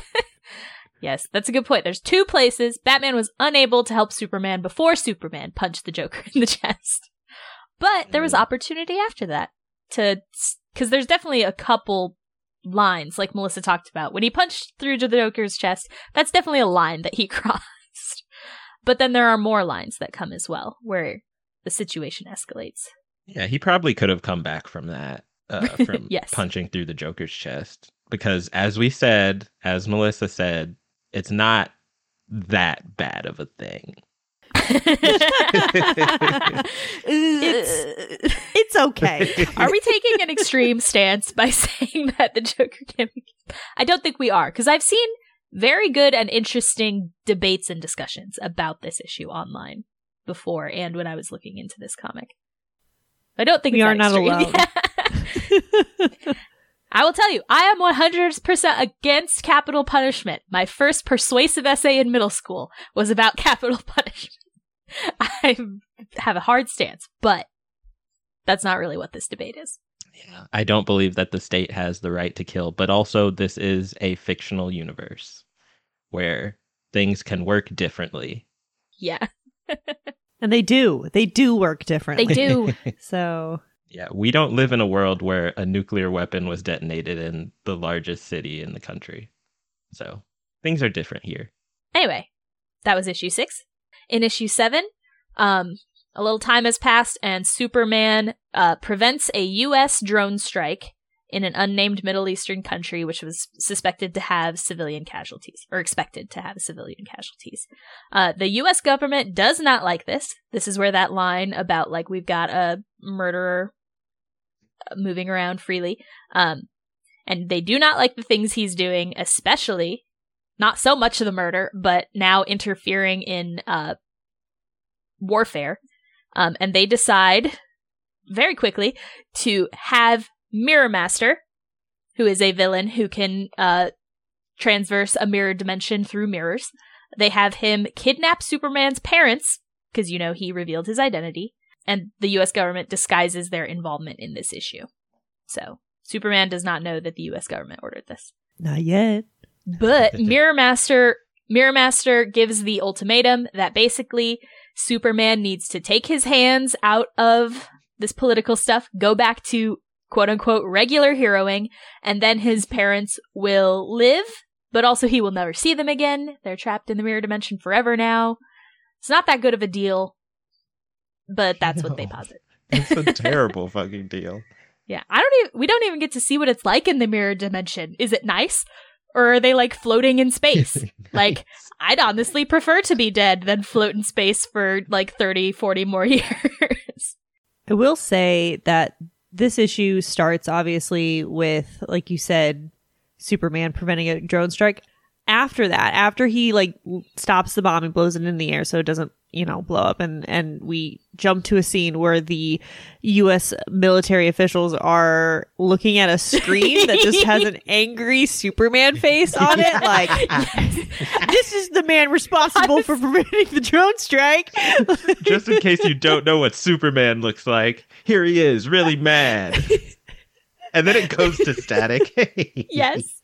Speaker 3: Yes, that's a good point. There's two places. Batman was unable to help Superman before Superman punched the Joker in the chest. But there was opportunity after that to, because there's definitely a couple lines, like Melissa talked about. When he punched through to the Joker's chest, that's definitely a line that he crossed. But then there are more lines that come as well, where the situation escalates.
Speaker 2: Yeah, he probably could have come back from that, uh, from
Speaker 3: yes.
Speaker 2: punching through the Joker's chest. Because as we said, as Melissa said, it's not that bad of a thing.
Speaker 4: it's, it's okay.
Speaker 3: Are we taking an extreme stance by saying that the Joker can be... I don't think we are, because I've seen very good and interesting debates and discussions about this issue online before and when I was looking into this comic. I don't think
Speaker 4: we
Speaker 3: it's
Speaker 4: are
Speaker 3: that
Speaker 4: not
Speaker 3: extreme.
Speaker 4: alone.
Speaker 3: I will tell you, I am one hundred percent against capital punishment. My first persuasive essay in middle school was about capital punishment. I have a hard stance, but that's not really what this debate is.
Speaker 2: Yeah, I don't believe that the state has the right to kill, but also this is a fictional universe where things can work differently.
Speaker 3: Yeah.
Speaker 4: And they do. They do work differently.
Speaker 3: They do.
Speaker 4: So...
Speaker 2: Yeah, we don't live in a world where a nuclear weapon was detonated in the largest city in the country. So things are different here.
Speaker 3: Anyway, that was issue six. In issue seven, um, a little time has passed and Superman uh, prevents a U S drone strike in an unnamed Middle Eastern country, which was suspected to have civilian casualties, or expected to have civilian casualties. Uh, the U S government does not like this. This is where that line about, like, we've got a murderer moving around freely. Um, And they do not like the things he's doing, especially not so much the murder, but now interfering in uh, warfare. Um, and they decide very quickly to have Mirror Master, who is a villain who can uh, transverse a mirror dimension through mirrors. They have him kidnap Superman's parents, because, you know, he revealed his identity, and the U S government disguises their involvement in this issue. So, Superman does not know that the U S government ordered this.
Speaker 4: Not yet.
Speaker 3: But Mirror Master, Mirror Master gives the ultimatum that basically Superman needs to take his hands out of this political stuff, go back to quote-unquote regular heroing, and then his parents will live, but also he will never see them again. They're trapped in the mirror dimension forever now. It's not that good of a deal, but that's
Speaker 2: No.
Speaker 3: what they posit.
Speaker 2: It's a terrible fucking deal.
Speaker 3: Yeah, I don't even, we don't even get to see what it's like in the mirror dimension. Is it nice? Or are they like floating in space? Like, I'd honestly prefer to be dead than float in space for like thirty, forty more years.
Speaker 4: I will say that this issue starts obviously with, like you said, Superman preventing a drone strike. After that, after he like stops the bomb and blows it in the air so it doesn't, you know, blow up, and and we jump to a scene where the U S military officials are looking at a screen that just has an angry Superman face on it. Like, this is the man responsible for preventing the drone strike.
Speaker 2: Just in case you don't know what Superman looks like, here he is, really mad. And then it goes to static.
Speaker 3: Yes.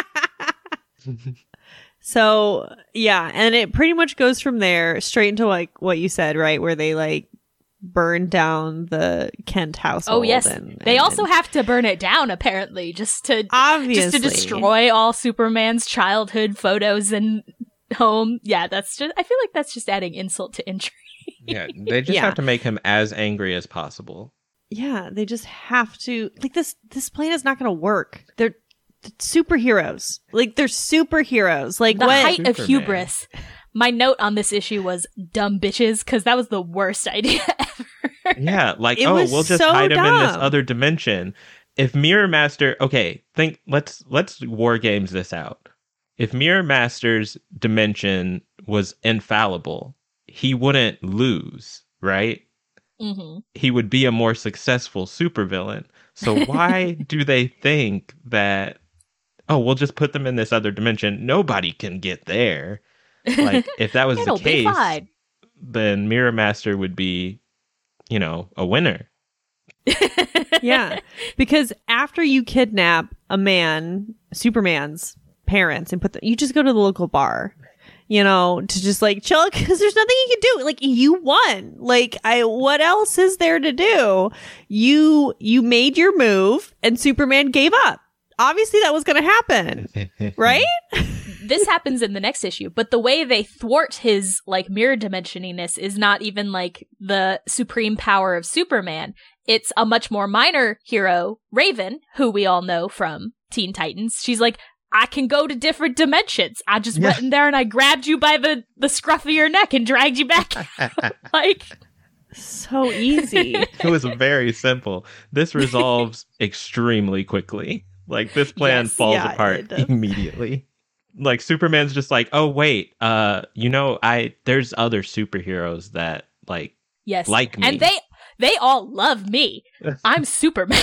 Speaker 4: So, yeah, and it pretty much goes from there straight into like what you said, right? Where they like burn down the Kent household.
Speaker 3: Oh, yes.
Speaker 4: And,
Speaker 3: they
Speaker 4: and,
Speaker 3: also
Speaker 4: and
Speaker 3: have to burn it down, apparently, just to
Speaker 4: obviously
Speaker 3: just to destroy all Superman's childhood photos and home. Yeah, that's just, I feel like that's just adding insult to injury.
Speaker 2: Yeah, they just
Speaker 4: Yeah.
Speaker 2: have to make him as angry as possible.
Speaker 4: Yeah, they just have to like this. This plan is not going to work. They're superheroes. Like they're superheroes. Like
Speaker 3: The
Speaker 4: what?
Speaker 3: height of
Speaker 2: Superman.
Speaker 3: hubris. My note on this issue was dumb bitches, because that was the worst idea ever.
Speaker 2: Yeah, like,
Speaker 4: It
Speaker 2: oh,
Speaker 4: was
Speaker 2: we'll just
Speaker 4: so
Speaker 2: hide him in this
Speaker 4: dumb.
Speaker 2: other dimension. If Mirror Master, okay, think let's let's war games this out. If Mirror Master's dimension was infallible, he wouldn't lose, right?
Speaker 3: Mm-hmm.
Speaker 2: He would be a more successful supervillain. So why do they think that, oh, we'll just put them in this other dimension? Nobody can get there. Like, if that was the
Speaker 3: It'll be
Speaker 2: case,
Speaker 3: fine.
Speaker 2: then Mirror Master would be, you know, a winner.
Speaker 4: Yeah, because after you kidnap a man, Superman's parents, and put the, you just go to the local bar, you know, to just like chill, because there's nothing you can do. Like, you won. Like, I what else is there to do? You you made your move, and Superman gave up. Obviously, that was going to happen, right?
Speaker 3: This happens in the next issue, but the way they thwart his like mirror dimensioniness is not even like the supreme power of Superman. It's a much more minor hero, Raven, who we all know from Teen Titans. She's like, I can go to different dimensions. I just
Speaker 2: Yeah.
Speaker 3: went in there and I grabbed you by the, the scruff of your neck and dragged you back out. Like,
Speaker 4: So easy.
Speaker 2: It was very simple. This resolves extremely quickly. Like, this plan
Speaker 3: Yes,
Speaker 2: falls
Speaker 4: yeah,
Speaker 2: apart
Speaker 4: it does.
Speaker 2: immediately. Like, Superman's just like, oh wait, uh, you know, I there's other superheroes that like
Speaker 3: yes.
Speaker 2: like me.
Speaker 3: And they they all love me. I'm Superman.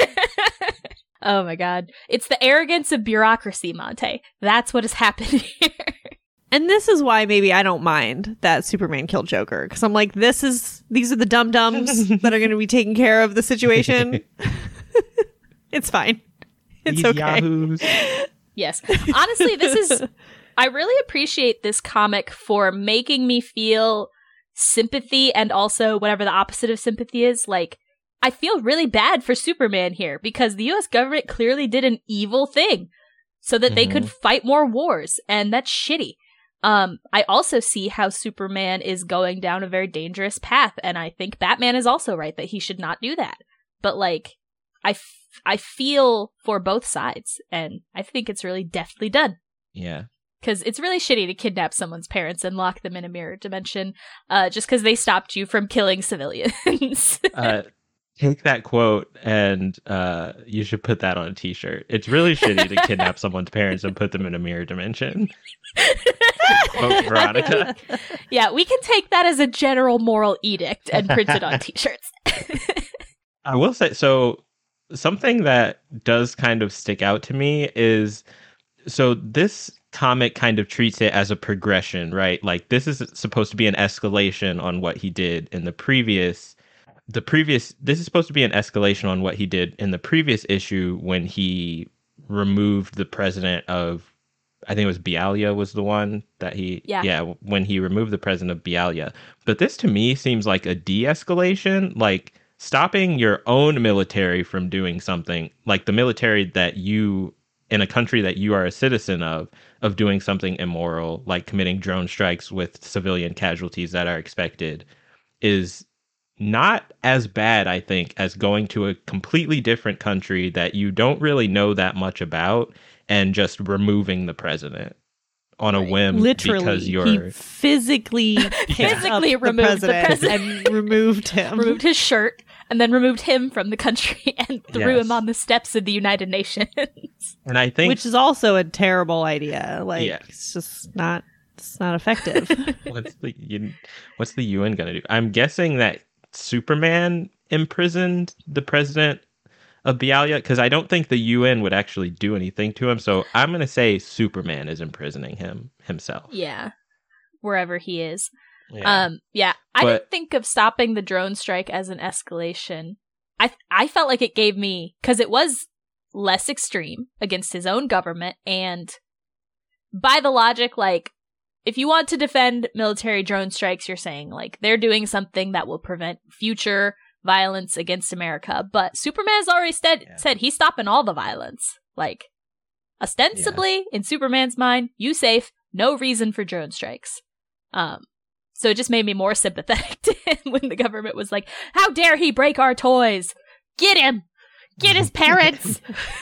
Speaker 3: Oh my god. It's the arrogance of bureaucracy, Monte. That's what has happened here.
Speaker 4: And this is why maybe I don't mind that Superman killed Joker, because I'm like, this is these are the dum dums that are going to be taking care of the situation. It's fine. It's
Speaker 2: These
Speaker 4: okay.
Speaker 2: yahoos.
Speaker 3: Yes. Honestly, this is I really appreciate this comic for making me feel sympathy, and also whatever the opposite of sympathy is. Like, I feel really bad for Superman here, because the U S government clearly did an evil thing so that they could fight more wars, and that's shitty. Um, I also see how Superman is going down a very dangerous path, and I think Batman is also right that he should not do that. But, like, I, f- I feel for both sides, and I think it's really deftly done.
Speaker 2: Yeah.
Speaker 3: Because it's really shitty to kidnap someone's parents and lock them in a mirror dimension uh, just because they stopped you from killing civilians.
Speaker 2: Uh, take that quote and uh, you should put that on a t-shirt. It's really shitty to kidnap someone's parents and put them in a mirror dimension. Quote Veronica.
Speaker 3: Yeah, we can take that as a general moral edict and print it on t-shirts.
Speaker 2: I will say, so something that does kind of stick out to me is, so this comic kind of treats it as a progression, right? Like this is supposed to be an escalation on what he did in the previous the previous this is supposed to be an escalation on what he did in the previous issue when he removed the president of, I think it was Bialya was the one that he
Speaker 3: yeah,
Speaker 2: yeah when he removed the president of Bialya. But this to me seems like a de-escalation, like stopping your own military from doing something, like the military that you in a country that you are a citizen of, of doing something immoral, like committing drone strikes with civilian casualties that are expected, is not as bad, I think, as going to a completely different country that you don't really know that much about and just removing the president on a
Speaker 3: Right.
Speaker 2: whim.
Speaker 4: Literally,
Speaker 2: because you're
Speaker 4: he physically picked
Speaker 3: Physically
Speaker 4: up the
Speaker 3: removed the
Speaker 4: president
Speaker 3: president.
Speaker 4: and removed him.
Speaker 3: removed his shirt and then removed him from the country and threw
Speaker 2: Yes.
Speaker 3: him on the steps of the United Nations.
Speaker 2: And I think
Speaker 4: Which is also a terrible idea. Like,
Speaker 2: Yeah.
Speaker 4: it's just not, it's not effective.
Speaker 2: what's the you, what's the U N gonna do? I'm guessing that Superman imprisoned the president of Bialya, because I don't think the U N would actually do anything to him. So I'm gonna say Superman is imprisoning him himself.
Speaker 3: Yeah, wherever he is.
Speaker 2: Yeah.
Speaker 3: Um, yeah, I
Speaker 2: But-
Speaker 3: didn't think of stopping the drone strike as an escalation. I I felt like it gave me, because it was less extreme against his own government, and by the logic, like, if you want to defend military drone strikes, you're saying, like, they're doing something that will prevent future violence against America. But Superman's already said,
Speaker 2: Yeah.
Speaker 3: said he's stopping all the violence. Like, ostensibly, in Superman's mind, you safe, no reason for drone strikes. Um, so it just made me more sympathetic to him when the government was like, how dare he break our toys? Get him! Get his parents!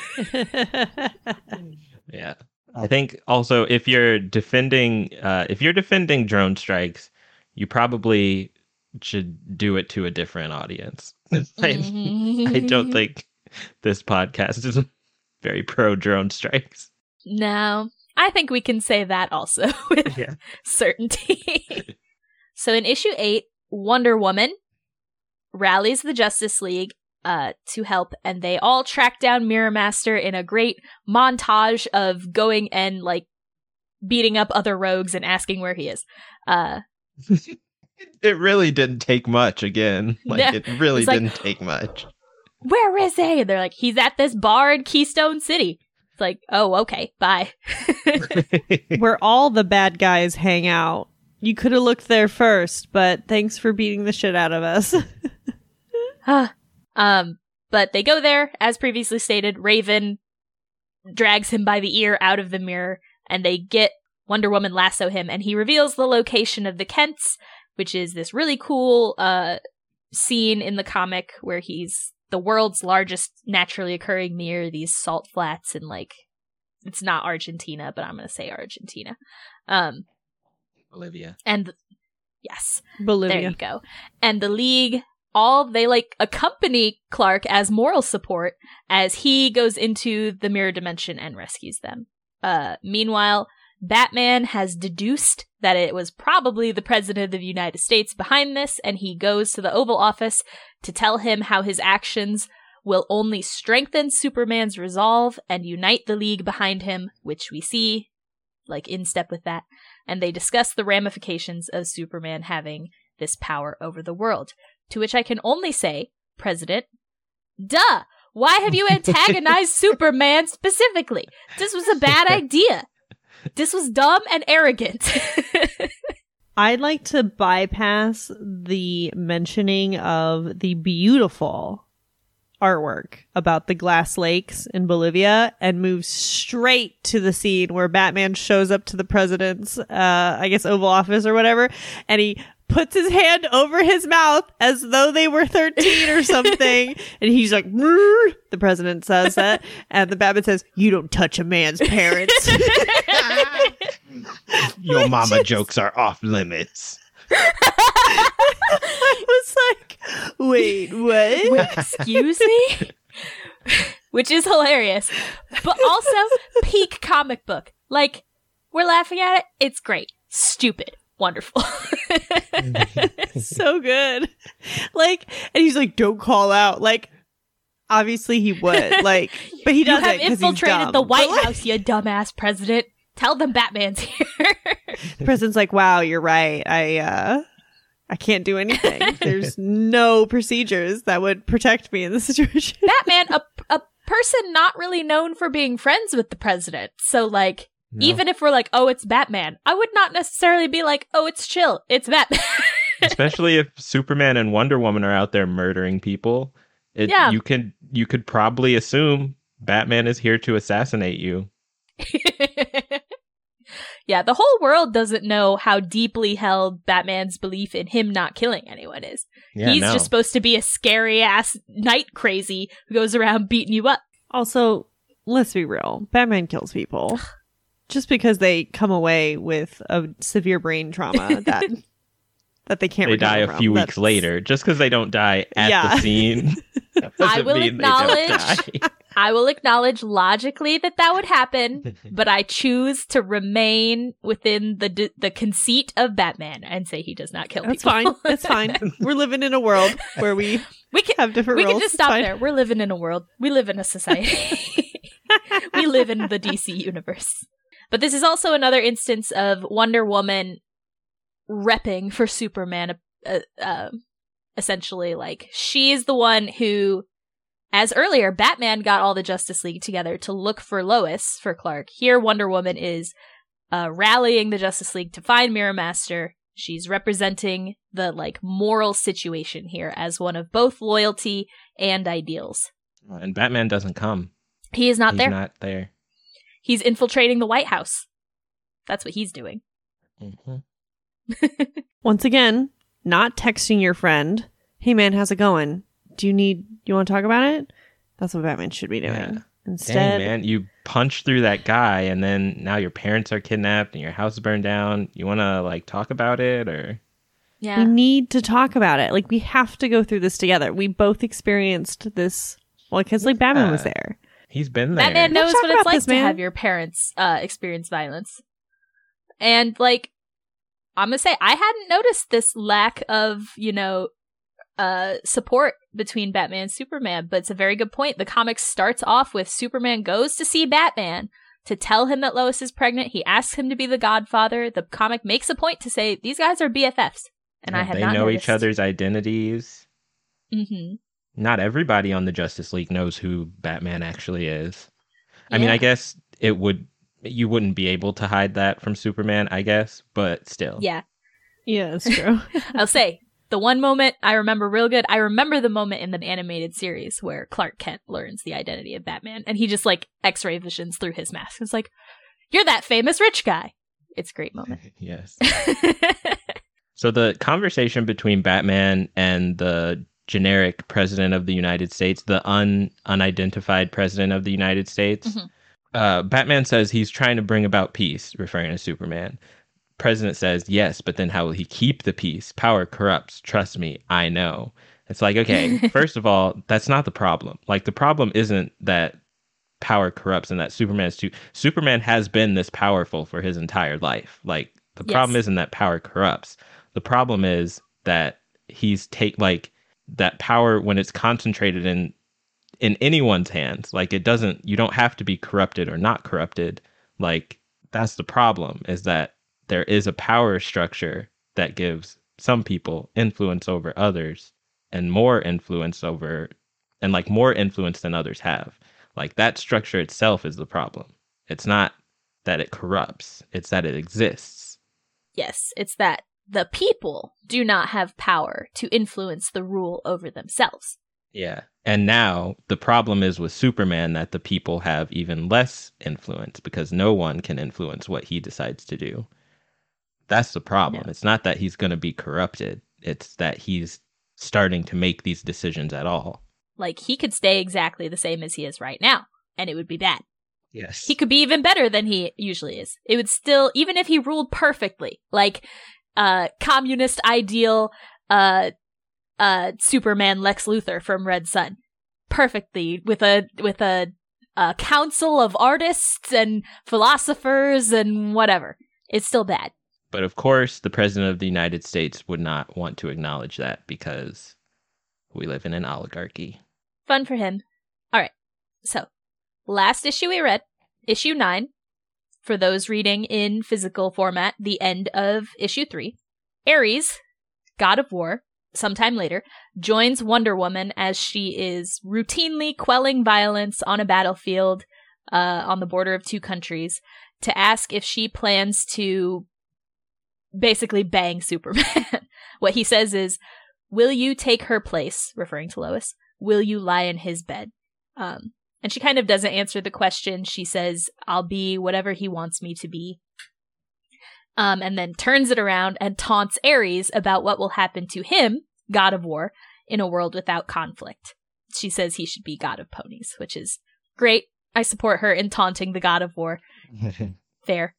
Speaker 2: Yeah. I think also if you're defending uh, if you're defending drone strikes, you probably should do it to a different audience. I, I don't think this podcast is very pro drone strikes.
Speaker 3: No, I think we can say that also with
Speaker 2: Yeah.
Speaker 3: certainty. So in issue eight, Wonder Woman rallies the Justice League uh, to help, and they all track down Mirror Master in a great montage of going and, like, beating up other rogues and asking where he is. Uh,
Speaker 2: It really didn't take much again. Like
Speaker 3: Yeah.
Speaker 2: it really
Speaker 3: It's like-
Speaker 2: didn't take much.
Speaker 3: where is he? And they're like, he's at this bar in Keystone City. It's like, oh, okay, bye.
Speaker 4: Where all the bad guys hang out. You could have looked there first, but thanks for beating the shit out of us.
Speaker 3: um, but they go there, as previously stated. Raven drags him by the ear out of the mirror, and they get Wonder Woman lasso him, and he reveals the location of the Kents, which is this really cool uh scene in the comic where he's the world's largest naturally occurring near these salt flats in, like, it's not Argentina, but I'm gonna say Argentina. Um,
Speaker 2: Olivia.
Speaker 3: and yes,
Speaker 4: Bolivia.
Speaker 3: there you go. And the League, all they like accompany Clark as moral support as he goes into the mirror dimension and rescues them. Uh, meanwhile, Batman has deduced that it was probably the President of the United States behind this, and he goes to the Oval Office to tell him how his actions will only strengthen Superman's resolve and unite the League behind him, which we see, like, in step with that. And they discuss the ramifications of Superman having this power over the world. To which I can only say, President, duh! Why have you antagonized Superman specifically? This was a bad idea. This was dumb and arrogant.
Speaker 4: I'd like to bypass the mentioning of the beautiful artwork about the glass lakes in Bolivia and move straight to the scene where Batman shows up to the president's, uh, I guess, Oval Office or whatever, and he puts his hand over his mouth as though they were thirteen or something. And he's like, "Rrr." The president says that. And the Batman says, "You don't touch a man's parents."
Speaker 2: Your mama jokes are off limits.
Speaker 4: was like, wait, what?
Speaker 3: Excuse me? Which is hilarious. But also, peak comic book. Like, we're laughing at it. It's great. Stupid. Wonderful.
Speaker 4: So good. Like, and he's like, don't call out. Like, obviously he would. Like, but he doesn't.
Speaker 3: You have
Speaker 4: 'cause he's
Speaker 3: infiltrated
Speaker 4: dumb.
Speaker 3: the White
Speaker 4: But, like,
Speaker 3: House, you dumbass president. Tell them Batman's here.
Speaker 4: the president's like, wow, you're right. I, uh, I can't do anything. There's no procedures that would protect me in this situation.
Speaker 3: Batman, a, a person not really known for being friends with the president. So, like,
Speaker 2: No.
Speaker 3: even if we're like, oh, it's Batman, I would not necessarily be like, oh, it's chill. It's Batman.
Speaker 2: Especially if Superman and Wonder Woman are out there murdering people. It,
Speaker 3: Yeah.
Speaker 2: You could you could probably assume Batman is here to assassinate you.
Speaker 3: Yeah, the whole world doesn't know how deeply held Batman's belief in him not killing anyone is.
Speaker 2: Yeah,
Speaker 3: He's
Speaker 2: no.
Speaker 3: just supposed to be a scary ass night crazy who goes around beating you up.
Speaker 4: Also, let's be real. Batman kills people. Just because they come away with a severe brain trauma that that they can't
Speaker 2: They die a
Speaker 4: recover
Speaker 2: few
Speaker 4: from.
Speaker 2: weeks
Speaker 4: That's-
Speaker 2: later. Just because they don't die at
Speaker 4: Yeah.
Speaker 2: the scene.
Speaker 3: I
Speaker 2: doesn't
Speaker 3: will
Speaker 2: mean they don't
Speaker 3: acknowledge-
Speaker 2: die.
Speaker 3: I will acknowledge logically that that would happen, but I choose to remain within the d- the conceit of Batman and say he does not kill
Speaker 4: That's
Speaker 3: people.
Speaker 4: fine. That's fine. We're living in a world where we
Speaker 3: We can
Speaker 4: have different
Speaker 3: we
Speaker 4: rules.
Speaker 3: can just
Speaker 4: It's
Speaker 3: stop
Speaker 4: fine.
Speaker 3: there. We're living in a world. We live in a society. We live in the D C universe. But this is also another instance of Wonder Woman repping for Superman. Uh, uh, essentially, like, she's the one who, as earlier, Batman got all the Justice League together to look for Lois, for Clark. Here, Wonder Woman is uh, rallying the Justice League to find Mirror Master. She's representing the, like, moral situation here as one of both loyalty and ideals.
Speaker 2: And Batman doesn't come.
Speaker 3: He is not
Speaker 2: He's
Speaker 3: there.
Speaker 2: not there.
Speaker 3: He's infiltrating the White House. That's what he's doing.
Speaker 2: hmm
Speaker 4: Once again, not texting your friend, hey man, how's it going? Do you need, you want to talk about it? That's what Batman should be doing.
Speaker 2: Yeah.
Speaker 4: Instead,
Speaker 2: Dang, man. You punch through that guy, and then now your parents are kidnapped and your house is burned down. You want to, like, talk about it? Or
Speaker 4: we
Speaker 3: Yeah.
Speaker 4: need to talk about it. Like, we have to go through this together. We both experienced this, well, because, like, Batman was
Speaker 2: Yeah.
Speaker 4: there.
Speaker 2: he's been there.
Speaker 3: Batman knows
Speaker 4: Let's talk
Speaker 3: what it's
Speaker 4: about
Speaker 3: like
Speaker 4: this,
Speaker 3: to
Speaker 4: man.
Speaker 3: have your parents uh, experience violence. And, like, I'm going to say, I hadn't noticed this lack of, you know, uh, support between Batman and Superman, but it's a very good point. The comic starts off with Superman goes to see Batman to tell him that Lois is pregnant. He asks him to be the godfather. The comic makes a point to say these guys are B F Fs. And I
Speaker 2: Yeah,
Speaker 3: had
Speaker 2: they
Speaker 3: not
Speaker 2: know
Speaker 3: noticed.
Speaker 2: each other's identities.
Speaker 3: Mm-hmm.
Speaker 2: Not everybody on the Justice League knows who Batman actually is. I mean,
Speaker 3: Yeah.
Speaker 2: I guess it would you wouldn't be able to hide that from Superman, I guess, but still.
Speaker 3: Yeah.
Speaker 4: Yeah, that's true.
Speaker 3: I'll say the one moment I remember real good. I remember the moment in the animated series where Clark Kent learns the identity of Batman, and he just like X-ray visions through his mask. It's like, you're that famous rich guy. It's a great moment.
Speaker 2: Yes. So the conversation between Batman and the generic president of the United States, the un unidentified president of the United States,
Speaker 3: Mhm.
Speaker 2: uh, Batman says he's trying to bring about peace, referring to Superman. President says, yes, but then how will he keep the peace? Power corrupts. Trust me, I know. It's like, okay, first of all, that's not the problem. Like, the problem isn't that power corrupts and that Superman is too... Superman has been this powerful for his entire life. Like, the
Speaker 3: Yes.
Speaker 2: problem isn't that power corrupts. The problem is that he's take like that power when it's concentrated in in anyone's hands. Like, it doesn't... You don't have to be corrupted or not corrupted. Like, that's the problem, is that there is a power structure that gives some people influence over others and more influence over and like more influence than others have. Like, that structure itself is the problem. It's not that it corrupts, it's that it exists.
Speaker 3: Yes, it's that the people do not have power to influence the rule over themselves.
Speaker 2: Yeah. And now the problem is with Superman that the people have even less influence because no one can influence what he decides to do. That's the problem.
Speaker 3: No.
Speaker 2: It's not that he's going to be corrupted. It's that he's starting to make these decisions at all.
Speaker 3: Like, he could stay exactly the same as he is right now, and it would be bad.
Speaker 2: Yes.
Speaker 3: He could be even better than he usually is. It would still, even if he ruled perfectly, like, uh, communist ideal, uh, uh, Superman Lex Luthor from Red Sun perfectly with a with a, a council of artists and philosophers and whatever. It's still bad.
Speaker 2: But of course, the president of the United States would not want to acknowledge that because we live in an oligarchy.
Speaker 3: Fun for him. All right. So, last issue we read, issue nine, for those reading in physical format, the end of issue three. Ares, god of war, sometime later, joins Wonder Woman as she is routinely quelling violence on a battlefield uh, on the border of two countries to ask if she plans to basically bang Superman. What he says is, will you take her place, referring to Lois, will you lie in his bed? Um, and she kind of doesn't answer the question. She says, I'll be whatever he wants me to be. Um, and then turns it around and taunts Ares about what will happen to him, god of war, in a world without conflict. She says he should be god of ponies, which is great. I support her in taunting the god of war. Fair.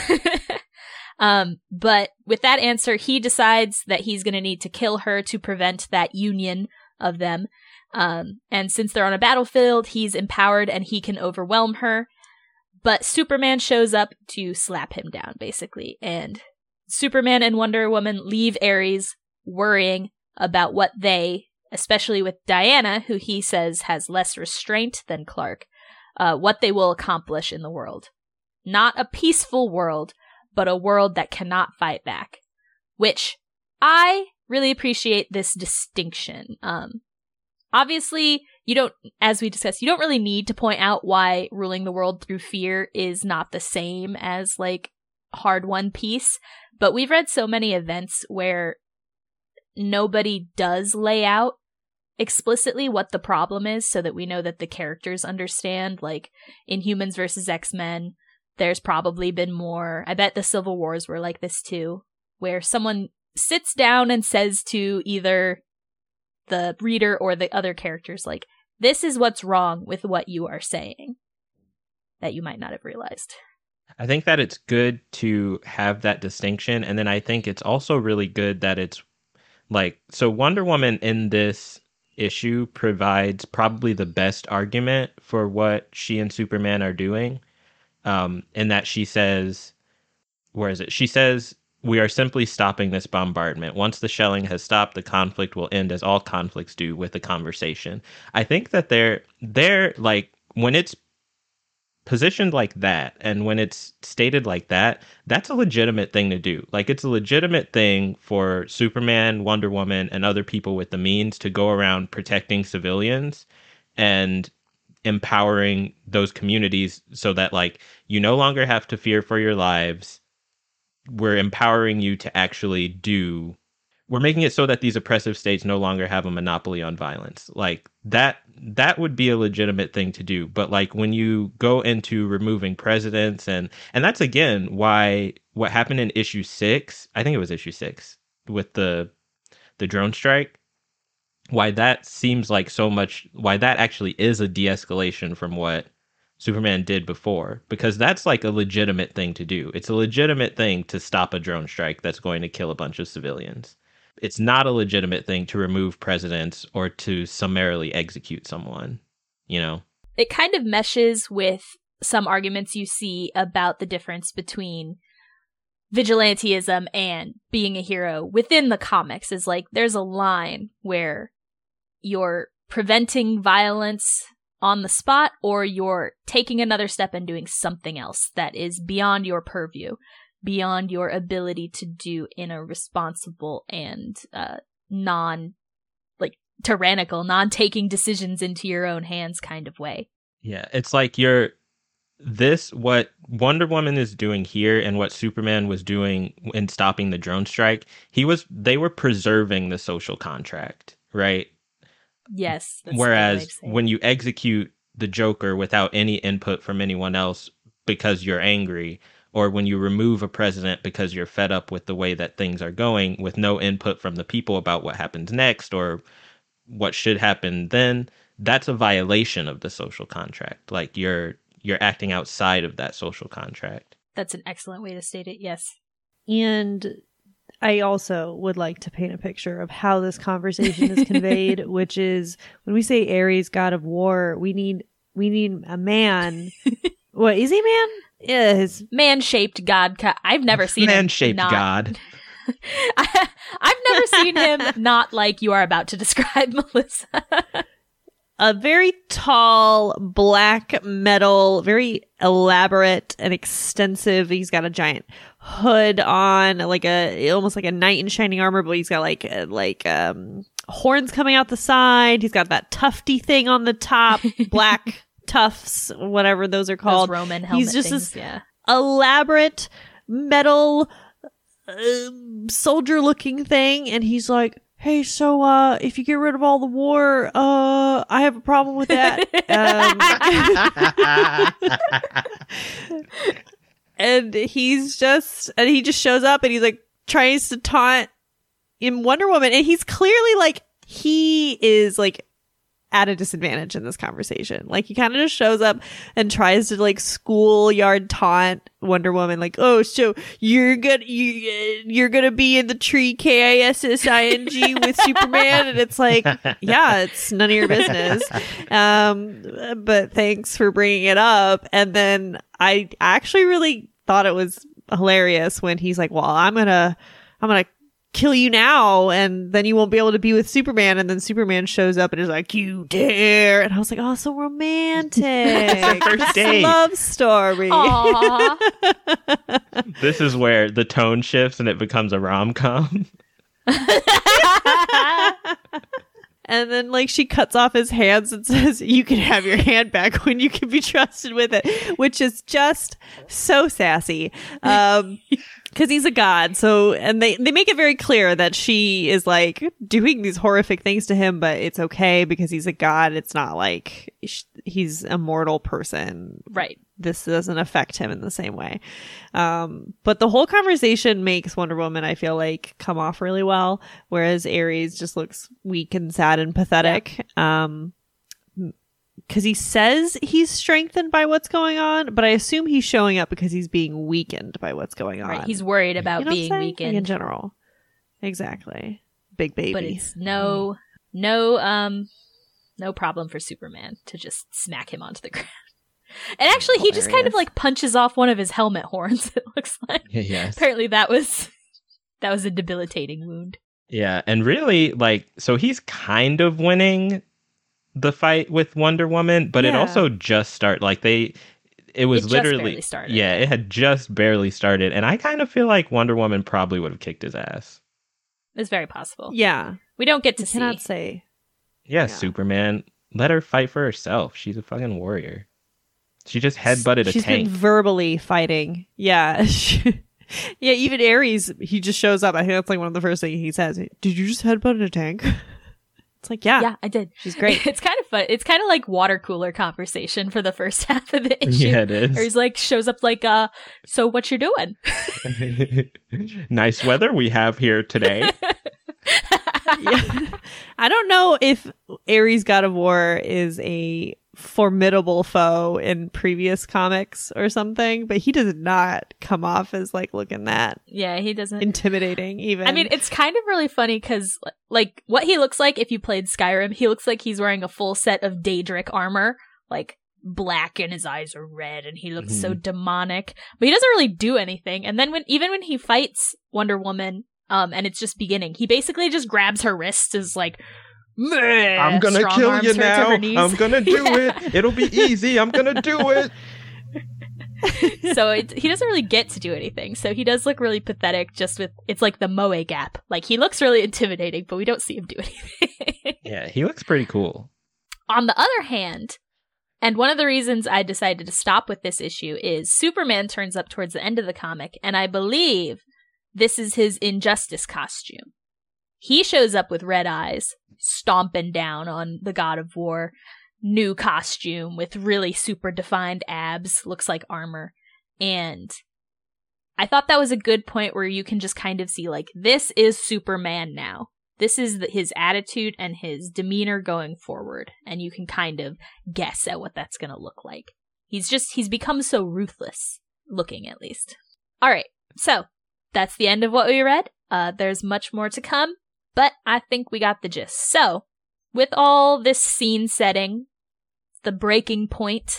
Speaker 3: um, but with that answer, he decides that he's going to need to kill her to prevent that union of them. Um, and since they're on a battlefield, he's empowered and he can overwhelm her. But Superman shows up to slap him down, basically. And Superman and Wonder Woman leave Ares worrying about what they, especially with Diana, who he says has less restraint than Clark, uh, what they will accomplish in the world. Not a peaceful world, but a world that cannot fight back. Which I really appreciate this distinction. Um, obviously, you don't, as we discussed, you don't really need to point out why ruling the world through fear is not the same as, like, hard-won peace. But we've read so many events where nobody does lay out explicitly what the problem is so that we know that the characters understand. Like, in Humans versus X-Men, there's probably been more. I bet the Civil Wars were like this too, where someone sits down and says to either the reader or the other characters, like, this is what's wrong with what you are saying that you might not have realized.
Speaker 2: I think that it's good to have that distinction. And then I think it's also really good that it's like, so Wonder Woman in this issue provides probably the best argument for what she and Superman are doing. Um, in that she says, where is it? She says, we are simply stopping this bombardment. Once the shelling has stopped, the conflict will end as all conflicts do, with a conversation. I think that they're, they're like, when it's positioned like that, and when it's stated like that, that's a legitimate thing to do. Like, it's a legitimate thing for Superman, Wonder Woman, and other people with the means to go around protecting civilians and empowering those communities so that, like, you no longer have to fear for your lives. We're empowering you to actually do, we're making it so that these oppressive states no longer have a monopoly on violence. Like, that, that would be a legitimate thing to do. But, like, when you go into removing presidents, and, and that's, again, why what happened in issue six, I think it was issue six, with the, the drone strike, why that seems like so much, why that actually is a de-escalation from what Superman did before, because that's like a legitimate thing to do. It's a legitimate thing to stop a drone strike that's going to kill a bunch of civilians. It's not a legitimate thing to remove presidents or to summarily execute someone, you know?
Speaker 3: It kind of meshes with some arguments you see about the difference between vigilantism and being a hero within the comics. Is like, there's a line where you're preventing violence on the spot, or you're taking another step and doing something else that is beyond your purview, beyond your ability to do in a responsible and uh, non, like, tyrannical, non-taking decisions into your own hands kind of way.
Speaker 2: Yeah, it's like you're, this, what Wonder Woman is doing here and what Superman was doing in stopping the drone strike, he was, they were preserving the social contract, right?
Speaker 3: Yes. That's
Speaker 2: Whereas when you execute the Joker without any input from anyone else because you're angry, or when you remove a president because you're fed up with the way that things are going, with no input from the people about what happens next or what should happen then, that's a violation of the social contract. Like, you're you're acting outside of that social contract.
Speaker 3: That's an excellent way to state it, yes.
Speaker 4: And I also would like to paint a picture of how this conversation is conveyed, which is when we say Ares, god of war, we need we need a man. What, is he a man? Yeah, his
Speaker 3: man-shaped god. Co- I've never seen
Speaker 2: Man-shaped
Speaker 3: him not-
Speaker 2: god.
Speaker 3: I, I've never seen him not like you are about to describe, Melissa.
Speaker 4: a very tall, black metal, very elaborate and extensive. He's got a giant hood on, like a almost like a knight in shining armor, but he's got like uh, like um horns coming out the side. He's got that tufty thing on the top, black tufts, whatever those are called.
Speaker 3: Those Roman helmet
Speaker 4: He's just
Speaker 3: things,
Speaker 4: this
Speaker 3: yeah.
Speaker 4: elaborate metal uh, soldier looking thing, and he's like, hey, so uh if you get rid of all the war, uh I have a problem with that. um, and he's just and he just shows up and he's like tries to taunt in Wonder Woman, and he's clearly like he is like at a disadvantage in this conversation. Like he kind of just shows up and tries to like schoolyard taunt Wonder Woman, like, oh, so you're gonna you, uh, you're gonna be in the tree K I S S I N G with Superman, and it's like, yeah, it's none of your business. Um, but thanks for bringing it up. And then I actually really thought it was hilarious when he's like, well, I'm gonna I'm gonna kill you now, and then you won't be able to be with Superman. And then Superman shows up and is like, you dare. And I was like, oh, so romantic.
Speaker 2: It's their first date.
Speaker 4: Love story.
Speaker 3: Aww.
Speaker 2: This is where the tone shifts and it becomes a rom-com.
Speaker 4: And then like she cuts off his hands and says, you can have your hand back when you can be trusted with it, which is just so sassy. Um because he's a god. So, and they, they make it very clear that she is like doing these horrific things to him, but it's okay because he's a god. It's not like sh- he's a mortal person.
Speaker 3: Right.
Speaker 4: This doesn't affect him in the same way. Um, but the whole conversation makes Wonder Woman, I feel like, come off really well, whereas Ares just looks weak and sad and pathetic. Yeah. Um, because he says he's strengthened by what's going on, but I assume he's showing up because he's being weakened by what's going on.
Speaker 3: Right. He's worried about
Speaker 4: you know
Speaker 3: being weakened.
Speaker 4: Like in general. Exactly. Big baby.
Speaker 3: But it's no, no, um, no problem for Superman to just smack him onto the ground. And actually, he just kind of like punches off one of his helmet horns, it looks like.
Speaker 2: Yes.
Speaker 3: Apparently that was, that was a debilitating wound.
Speaker 2: Yeah, and really, like, so he's kind of winning the fight with Wonder Woman, but
Speaker 4: yeah.
Speaker 2: it also just started. Like they, it was
Speaker 3: it just
Speaker 2: literally
Speaker 3: barely started.
Speaker 2: Yeah, it had just barely started, and I kind of feel like Wonder Woman probably would have kicked his ass.
Speaker 3: It's very possible.
Speaker 4: Yeah,
Speaker 3: we don't get to
Speaker 4: you
Speaker 3: see.
Speaker 4: Cannot say.
Speaker 2: Yeah,
Speaker 4: Yeah.
Speaker 2: Superman, let her fight for herself. She's a fucking warrior. She just headbutted a
Speaker 4: She's
Speaker 2: tank.
Speaker 4: been verbally fighting. Yeah. Yeah, even Ares, he just shows up. I think that's like one of the first things he says. Did you just headbutt a tank? It's like, yeah.
Speaker 3: Yeah, I did.
Speaker 4: She's great.
Speaker 3: It's kind of fun. It's kind of like water cooler conversation for the first half of the issue.
Speaker 2: Yeah, it is.
Speaker 3: Where he's like, shows up like, uh, so what you doing?
Speaker 2: Nice weather we have here today.
Speaker 4: Yeah. I don't know if Ares God of War is a formidable foe in previous comics or something, but he does not come off as like looking that
Speaker 3: Yeah, he doesn't.
Speaker 4: intimidating even.
Speaker 3: I mean, it's kind of really funny because, like, what he looks like if you played Skyrim, he looks like he's wearing a full set of Daedric armor, like black, and his eyes are red, and he looks
Speaker 2: Mm-hmm.
Speaker 3: so demonic. But he doesn't really do anything. And then when, even when he fights Wonder Woman, um, and it's just beginning, he basically just grabs her wrists, is like, "Meh,"
Speaker 2: I'm gonna
Speaker 3: strong
Speaker 2: kill
Speaker 3: arms
Speaker 2: you
Speaker 3: her to
Speaker 2: now.
Speaker 3: her knees.
Speaker 2: I'm gonna do
Speaker 3: Yeah.
Speaker 2: it. It'll be easy. I'm gonna do it.
Speaker 3: So it, he doesn't really get to do anything. So he does look really pathetic. Just with it's like the Moe gap. Like he looks really intimidating, but we don't see him do anything.
Speaker 2: Yeah, he looks pretty cool.
Speaker 3: On the other hand, and one of the reasons I decided to stop with this issue is Superman turns up towards the end of the comic, and I believe this is his Injustice costume. He shows up with red eyes, stomping down on the God of War. New costume with really super defined abs, looks like armor. And I thought that was a good point where you can just kind of see, like, this is Superman now. This is the, his attitude and his demeanor going forward. And you can kind of guess at what that's going to look like. He's just, he's become so ruthless, looking at least. All right, so that's the end of what we read. Uh, there's much more to come, but I think we got the gist. So, with all this scene setting, the breaking point,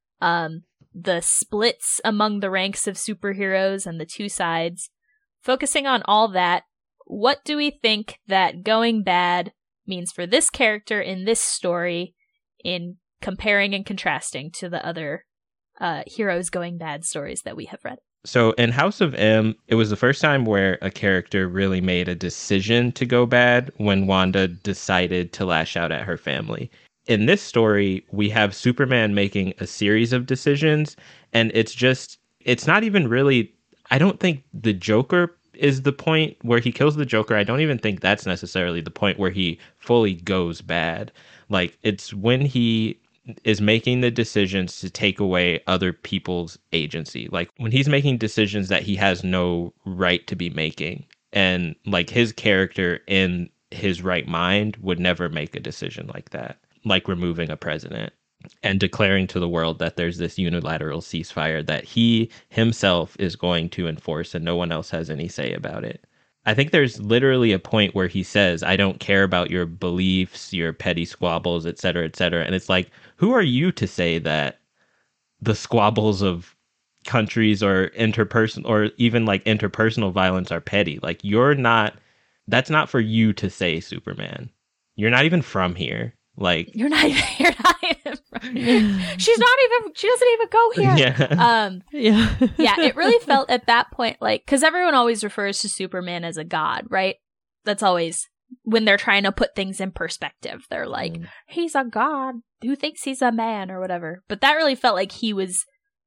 Speaker 3: um, the splits among the ranks of superheroes and the two sides, focusing on all that, what do we think that going bad means for this character in this story in comparing and contrasting to the other uh, heroes going bad stories that we have read?
Speaker 2: So in House of M, it was the first time where a character really made a decision to go bad when Wanda decided to lash out at her family. In this story, we have Superman making a series of decisions, and it's just, it's not even really, I don't think the Joker is the point where he kills the Joker. I don't even think that's necessarily the point where he fully goes bad. Like, it's when he is making the decisions to take away other people's agency. Like, when he's making decisions that he has no right to be making. And, like, his character in his right mind would never make a decision like that. Like removing a president and declaring to the world that there's this unilateral ceasefire that he himself is going to enforce and no one else has any say about it. I think there's literally a point where he says, I don't care about your beliefs, your petty squabbles, et cetera, et cetera. And it's like, who are you to say that the squabbles of countries or interpersonal or even like interpersonal violence are petty? Like, you're not, that's not for you to say, Superman. You're not even from here. Like,
Speaker 3: you're not even, you're not even from here. She's not even, she doesn't even go here.
Speaker 2: Yeah.
Speaker 3: Um,
Speaker 4: Yeah.
Speaker 3: yeah, it really felt at that point like, because everyone always refers to Superman as a god, right? That's always when they're trying to put things in perspective. They're like, mm. he's a god who thinks he's a man or whatever. But that really felt like he was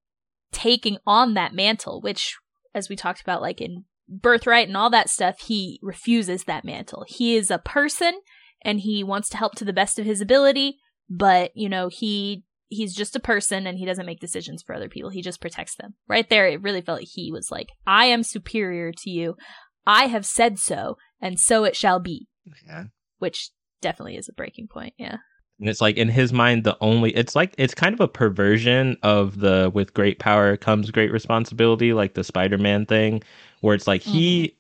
Speaker 3: taking on that mantle, which, as we talked about, like in Birthright and all that stuff, he refuses that mantle. He is a person and he wants to help to the best of his ability, but, you know, he he's just a person and he doesn't make decisions for other people. He just protects them. Right there, it really felt like he was like, I am superior to you. I have said so, and so it shall be.
Speaker 2: Yeah.
Speaker 3: Which definitely is a breaking point, yeah.
Speaker 2: And it's like, in his mind, the only, it's like, it's kind of a perversion of the, with great power comes great responsibility, like the Spider-Man thing, where it's like, mm-hmm. he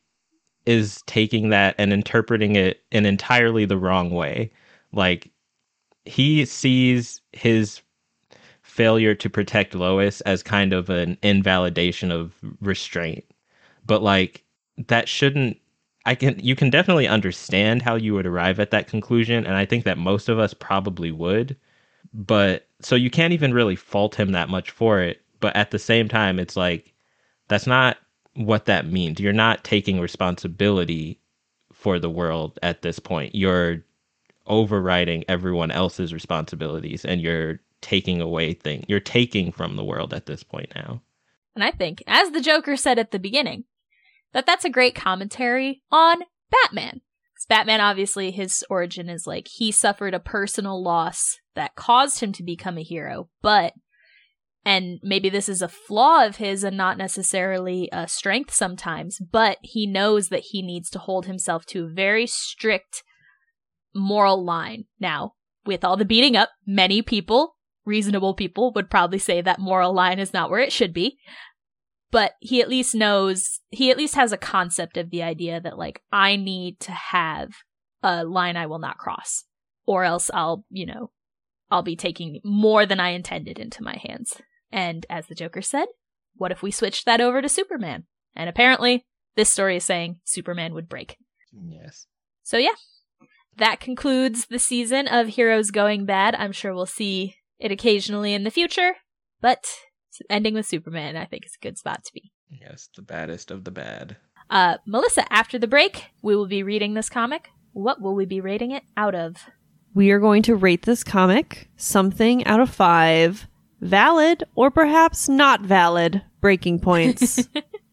Speaker 2: is taking that and interpreting it in entirely the wrong way. Like, he sees his failure to protect Lois as kind of an invalidation of restraint. But like, that shouldn't, I can, you can definitely understand how you would arrive at that conclusion. And I think that most of us probably would, but so you can't even really fault him that much for it. But at the same time, it's like, that's not what that means. You're not taking responsibility for the world at this point. You're overriding everyone else's responsibilities and you're taking away things. You're taking from the world at this point now.
Speaker 3: And I think, as the Joker said at the beginning, that that's a great commentary on Batman. Because Batman, obviously, his origin is like he suffered a personal loss that caused him to become a hero, but, and maybe this is a flaw of his and not necessarily a strength sometimes, but he knows that he needs to hold himself to a very strict moral line. Now, with all the beating up, many people, reasonable people, would probably say that moral line is not where it should be. But he at least knows, he at least has a concept of the idea that, like, I need to have a line I will not cross, or else I'll, you know, I'll be taking more than I intended into my hands. And as the Joker said, what if we switched that over to Superman? And apparently, this story is saying Superman would break.
Speaker 2: Yes.
Speaker 3: So yeah, that concludes the season of Heroes Going Bad. I'm sure we'll see it occasionally in the future, but ending with Superman, I think, is a good spot to be.
Speaker 2: Yes, the baddest of the bad.
Speaker 3: Uh, Melissa, after the break, we will be reading this comic. What will we be rating it out of?
Speaker 4: We are going to rate this comic something out of five valid or perhaps not valid breaking points.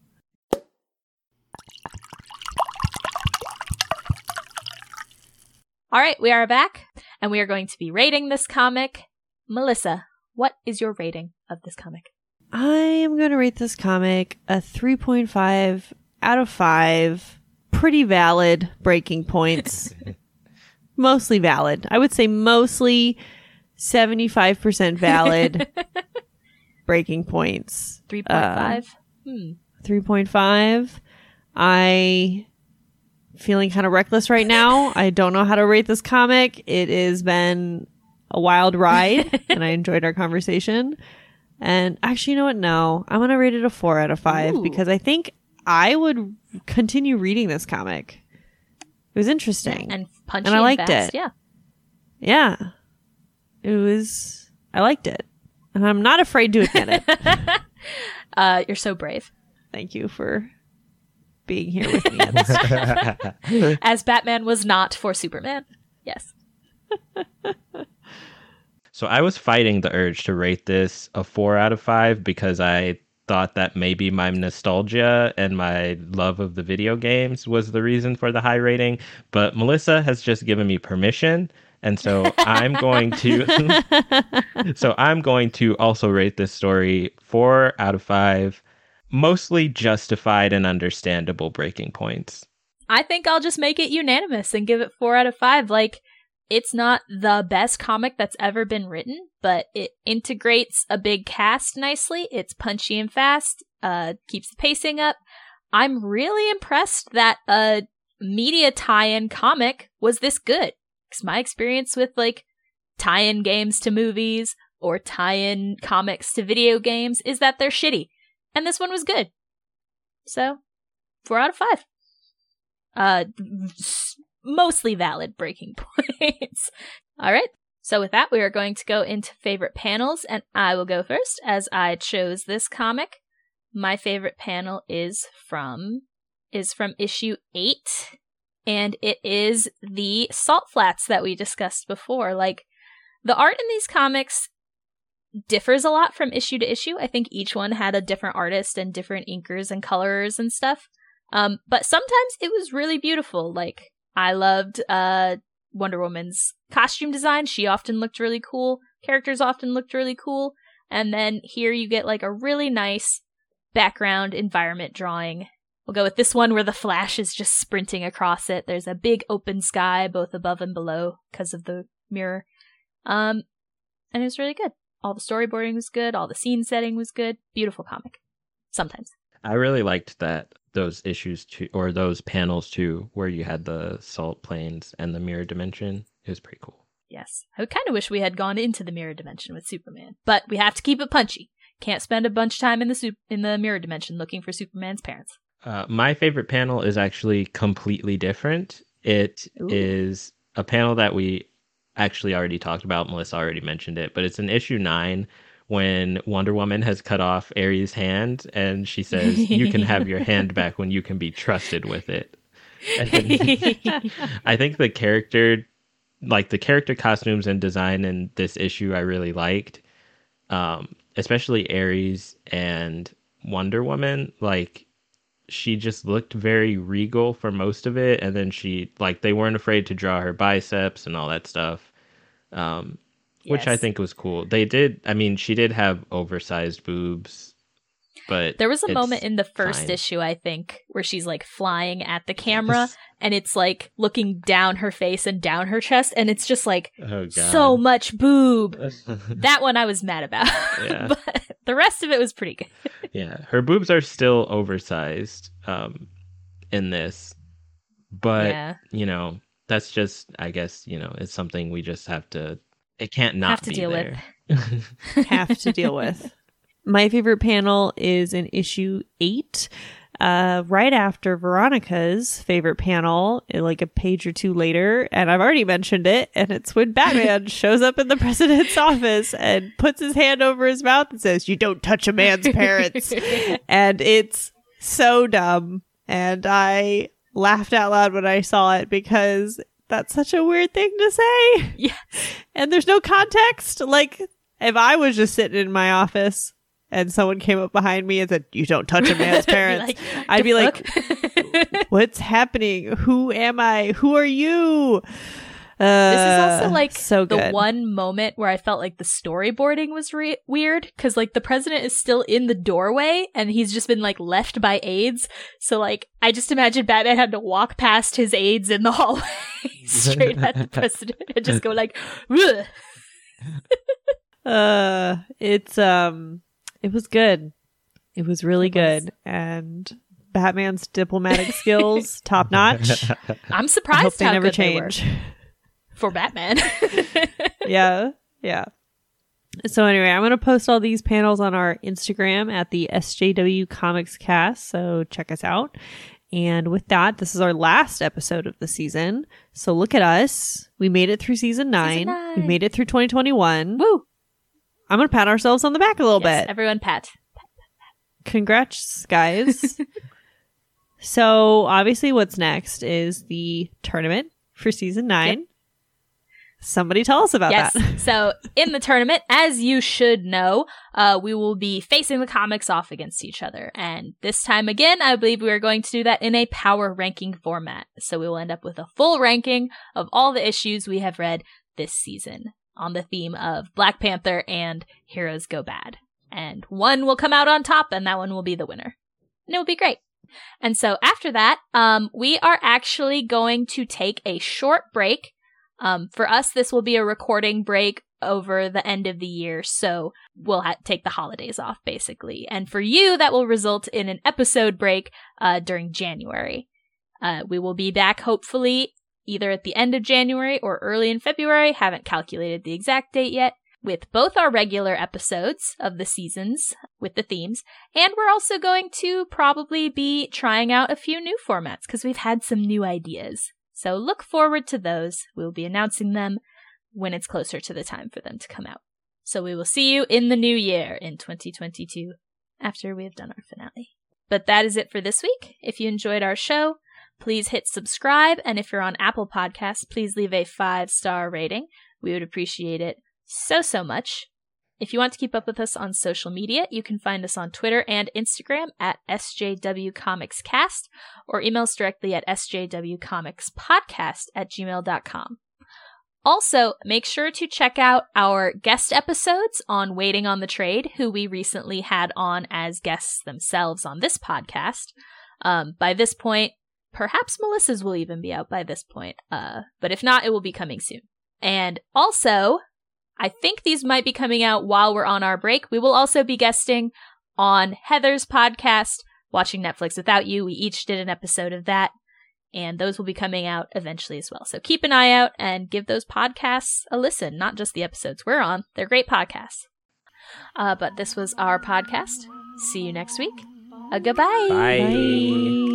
Speaker 3: All right, we are back, and we are going to be rating this comic. Melissa, what is your rating of this comic?
Speaker 4: I am going to rate this comic a three point five out of five. Pretty valid breaking points. Mostly valid. I would say mostly seventy-five percent valid breaking points.
Speaker 3: three point five? Uh, hmm.
Speaker 4: three point five. I feeling kind of reckless right now. I don't know how to rate this comic. It has been a wild ride, and I enjoyed our conversation. And actually, you know what? No, I'm going to rate it a four out of five Ooh. because I think I would continue reading this comic. It was interesting.
Speaker 3: Yeah, and punchy
Speaker 4: and I liked
Speaker 3: fast,
Speaker 4: it.
Speaker 3: Yeah.
Speaker 4: Yeah. It was, I liked it. And I'm not afraid to admit it.
Speaker 3: uh, you're so brave.
Speaker 4: Thank you for being here with me. At this
Speaker 3: As Batman was not for Superman. Yes.
Speaker 2: So I was fighting the urge to rate this a four out of five because I thought that maybe my nostalgia and my love of the video games was the reason for the high rating. But Melissa has just given me permission. And so I'm going to so I'm going to also rate this story four out of five, mostly justified and understandable breaking points.
Speaker 3: I think I'll just make it unanimous and give it four out of five. Like, it's not the best comic that's ever been written, but it integrates a big cast nicely. It's punchy and fast, uh, keeps the pacing up. I'm really impressed that a media tie-in comic was this good. Because my experience with, like, tie-in games to movies or tie-in comics to video games is that they're shitty. And this one was good. So, four out of five. Uh, mostly valid breaking points. All right. So with that, we are going to go into favorite panels, and I will go first as I chose this comic. My favorite panel is from is from issue eight, and it is the salt flats that we discussed before. Like, the art in these comics differs a lot from issue to issue. I think each one had a different artist and different inkers and colorers and stuff. Um, but sometimes it was really beautiful. Like, I loved uh, Wonder Woman's costume design. She often looked really cool. Characters often looked really cool. And then here you get like a really nice background environment drawing. We'll go with this one where the Flash is just sprinting across it. There's a big open sky both above and below because of the mirror. Um, and it was really good. All the storyboarding was good. All the scene setting was good. Beautiful comic. Sometimes.
Speaker 2: I really liked that. Those issues too, or those panels too, where you had the salt plains and the mirror dimension. It was pretty cool.
Speaker 3: Yes. I kind of wish we had gone into the mirror dimension with Superman, but we have to keep it punchy. Can't spend a bunch of time in the soup in the mirror dimension looking for Superman's parents.
Speaker 2: Uh, my favorite panel is actually completely different. It Ooh. is a panel that we actually already talked about. Melissa already mentioned it, but it's in issue nine when Wonder Woman has cut off Ares' hand, and she says, "You can have your hand back when you can be trusted with it." And I think the character, like the character costumes and design in this issue, I really liked, um, especially Ares and Wonder Woman. Like, she just looked very regal for most of it, and then she, like, they weren't afraid to draw her biceps and all that stuff. Um, Which yes. I think was cool. They did, I mean, she did have oversized boobs, but
Speaker 3: there was a moment in the first fine. issue, I think, where she's like flying at the camera and it's like looking down her face and down her chest, and it's just like
Speaker 2: oh,
Speaker 3: so much boob. That one I was mad about.
Speaker 2: Yeah.
Speaker 3: But the rest of it was pretty good.
Speaker 2: Yeah, her boobs are still oversized um, in this, but, yeah. you know, that's just, I guess, you know, it's something we just have to It can't not
Speaker 3: have to
Speaker 2: be
Speaker 3: deal
Speaker 2: there.
Speaker 3: with.
Speaker 4: Have to deal with. My favorite panel is in issue eight, uh, right after Veronica's favorite panel, like a page or two later. And I've already mentioned it. And it's when Batman shows up in the president's office and puts his hand over his mouth and says, "You don't touch a man's parents." And it's so dumb. And I laughed out loud when I saw it because that's such a weird thing to say.
Speaker 3: Yeah.
Speaker 4: And there's no context. Like, if I was just sitting in my office and someone came up behind me and said, "You don't touch a man's parents," like, I'd be like, "What's happening? Who am I? Who are you?" Uh,
Speaker 3: this is also like
Speaker 4: so
Speaker 3: the
Speaker 4: good.
Speaker 3: one moment where I felt like the storyboarding was re- weird because like the president is still in the doorway and he's just been like left by aides. So like I just imagine Batman had to walk past his aides in the hallway straight at the president and just go like, "Ugh."
Speaker 4: uh, it's um, it was good. It was really
Speaker 3: it was.
Speaker 4: good, and Batman's diplomatic skills top notch.
Speaker 3: I'm
Speaker 4: I
Speaker 3: surprised
Speaker 4: hope they
Speaker 3: how
Speaker 4: never
Speaker 3: good
Speaker 4: change.
Speaker 3: they were for Batman.
Speaker 4: yeah, yeah. So anyway, I'm going to post all these panels on our Instagram at the S J W Comics Cast, so check us out. And with that, this is our last episode of the season. So look at us. We made it through season nine.
Speaker 3: Season nine.
Speaker 4: We made it through twenty twenty-one.
Speaker 3: Woo!
Speaker 4: I'm going to pat ourselves on the back a little
Speaker 3: Yes,
Speaker 4: bit.
Speaker 3: everyone pat.
Speaker 4: Congrats, guys. So obviously what's next is the tournament for season nine.
Speaker 3: Yep.
Speaker 4: Somebody tell us about
Speaker 3: yes.
Speaker 4: that.
Speaker 3: So in the tournament, as you should know, uh, we will be facing the comics off against each other. And this time again, I believe we are going to do that in a power ranking format. So we will end up with a full ranking of all the issues we have read this season on the theme of Black Panther and Heroes Go Bad. And one will come out on top, and that one will be the winner. And it will be great. And so after that, um, we are actually going to take a short break. Um, for us, this will be a recording break over the end of the year, so we'll ha- take the holidays off, basically. And for you, that will result in an episode break uh, during January. Uh, we will be back, hopefully, either at the end of January or early in February. Haven't calculated the exact date yet. With both our regular episodes of the seasons with the themes, and we're also going to probably be trying out a few new formats because we've had some new ideas. So look forward to those. We'll be announcing them when it's closer to the time for them to come out. So we will see you in the new year in twenty twenty-two after we have done our finale. But that is it for this week. If you enjoyed our show, please hit subscribe. And if you're on Apple Podcasts, please leave a five-star rating. We would appreciate it so, so much. If you want to keep up with us on social media, you can find us on Twitter and Instagram at S J W Comics Cast, or email us directly at S J W Comics Podcast at gmail dot com. Also, make sure to check out our guest episodes on Waiting on the Trade, who we recently had on as guests themselves on this podcast. Um, by this point, perhaps Melissa's will even be out by this point, uh, but if not, it will be coming soon. And also, I think these might be coming out while we're on our break. We will also be guesting on Heather's podcast, Watching Netflix Without You. We each did an episode of that, and those will be coming out eventually as well. So keep an eye out and give those podcasts a listen, not just the episodes we're on. They're great podcasts. Uh, but this was our podcast. See you next week. Uh, goodbye.
Speaker 2: Bye.
Speaker 4: Bye.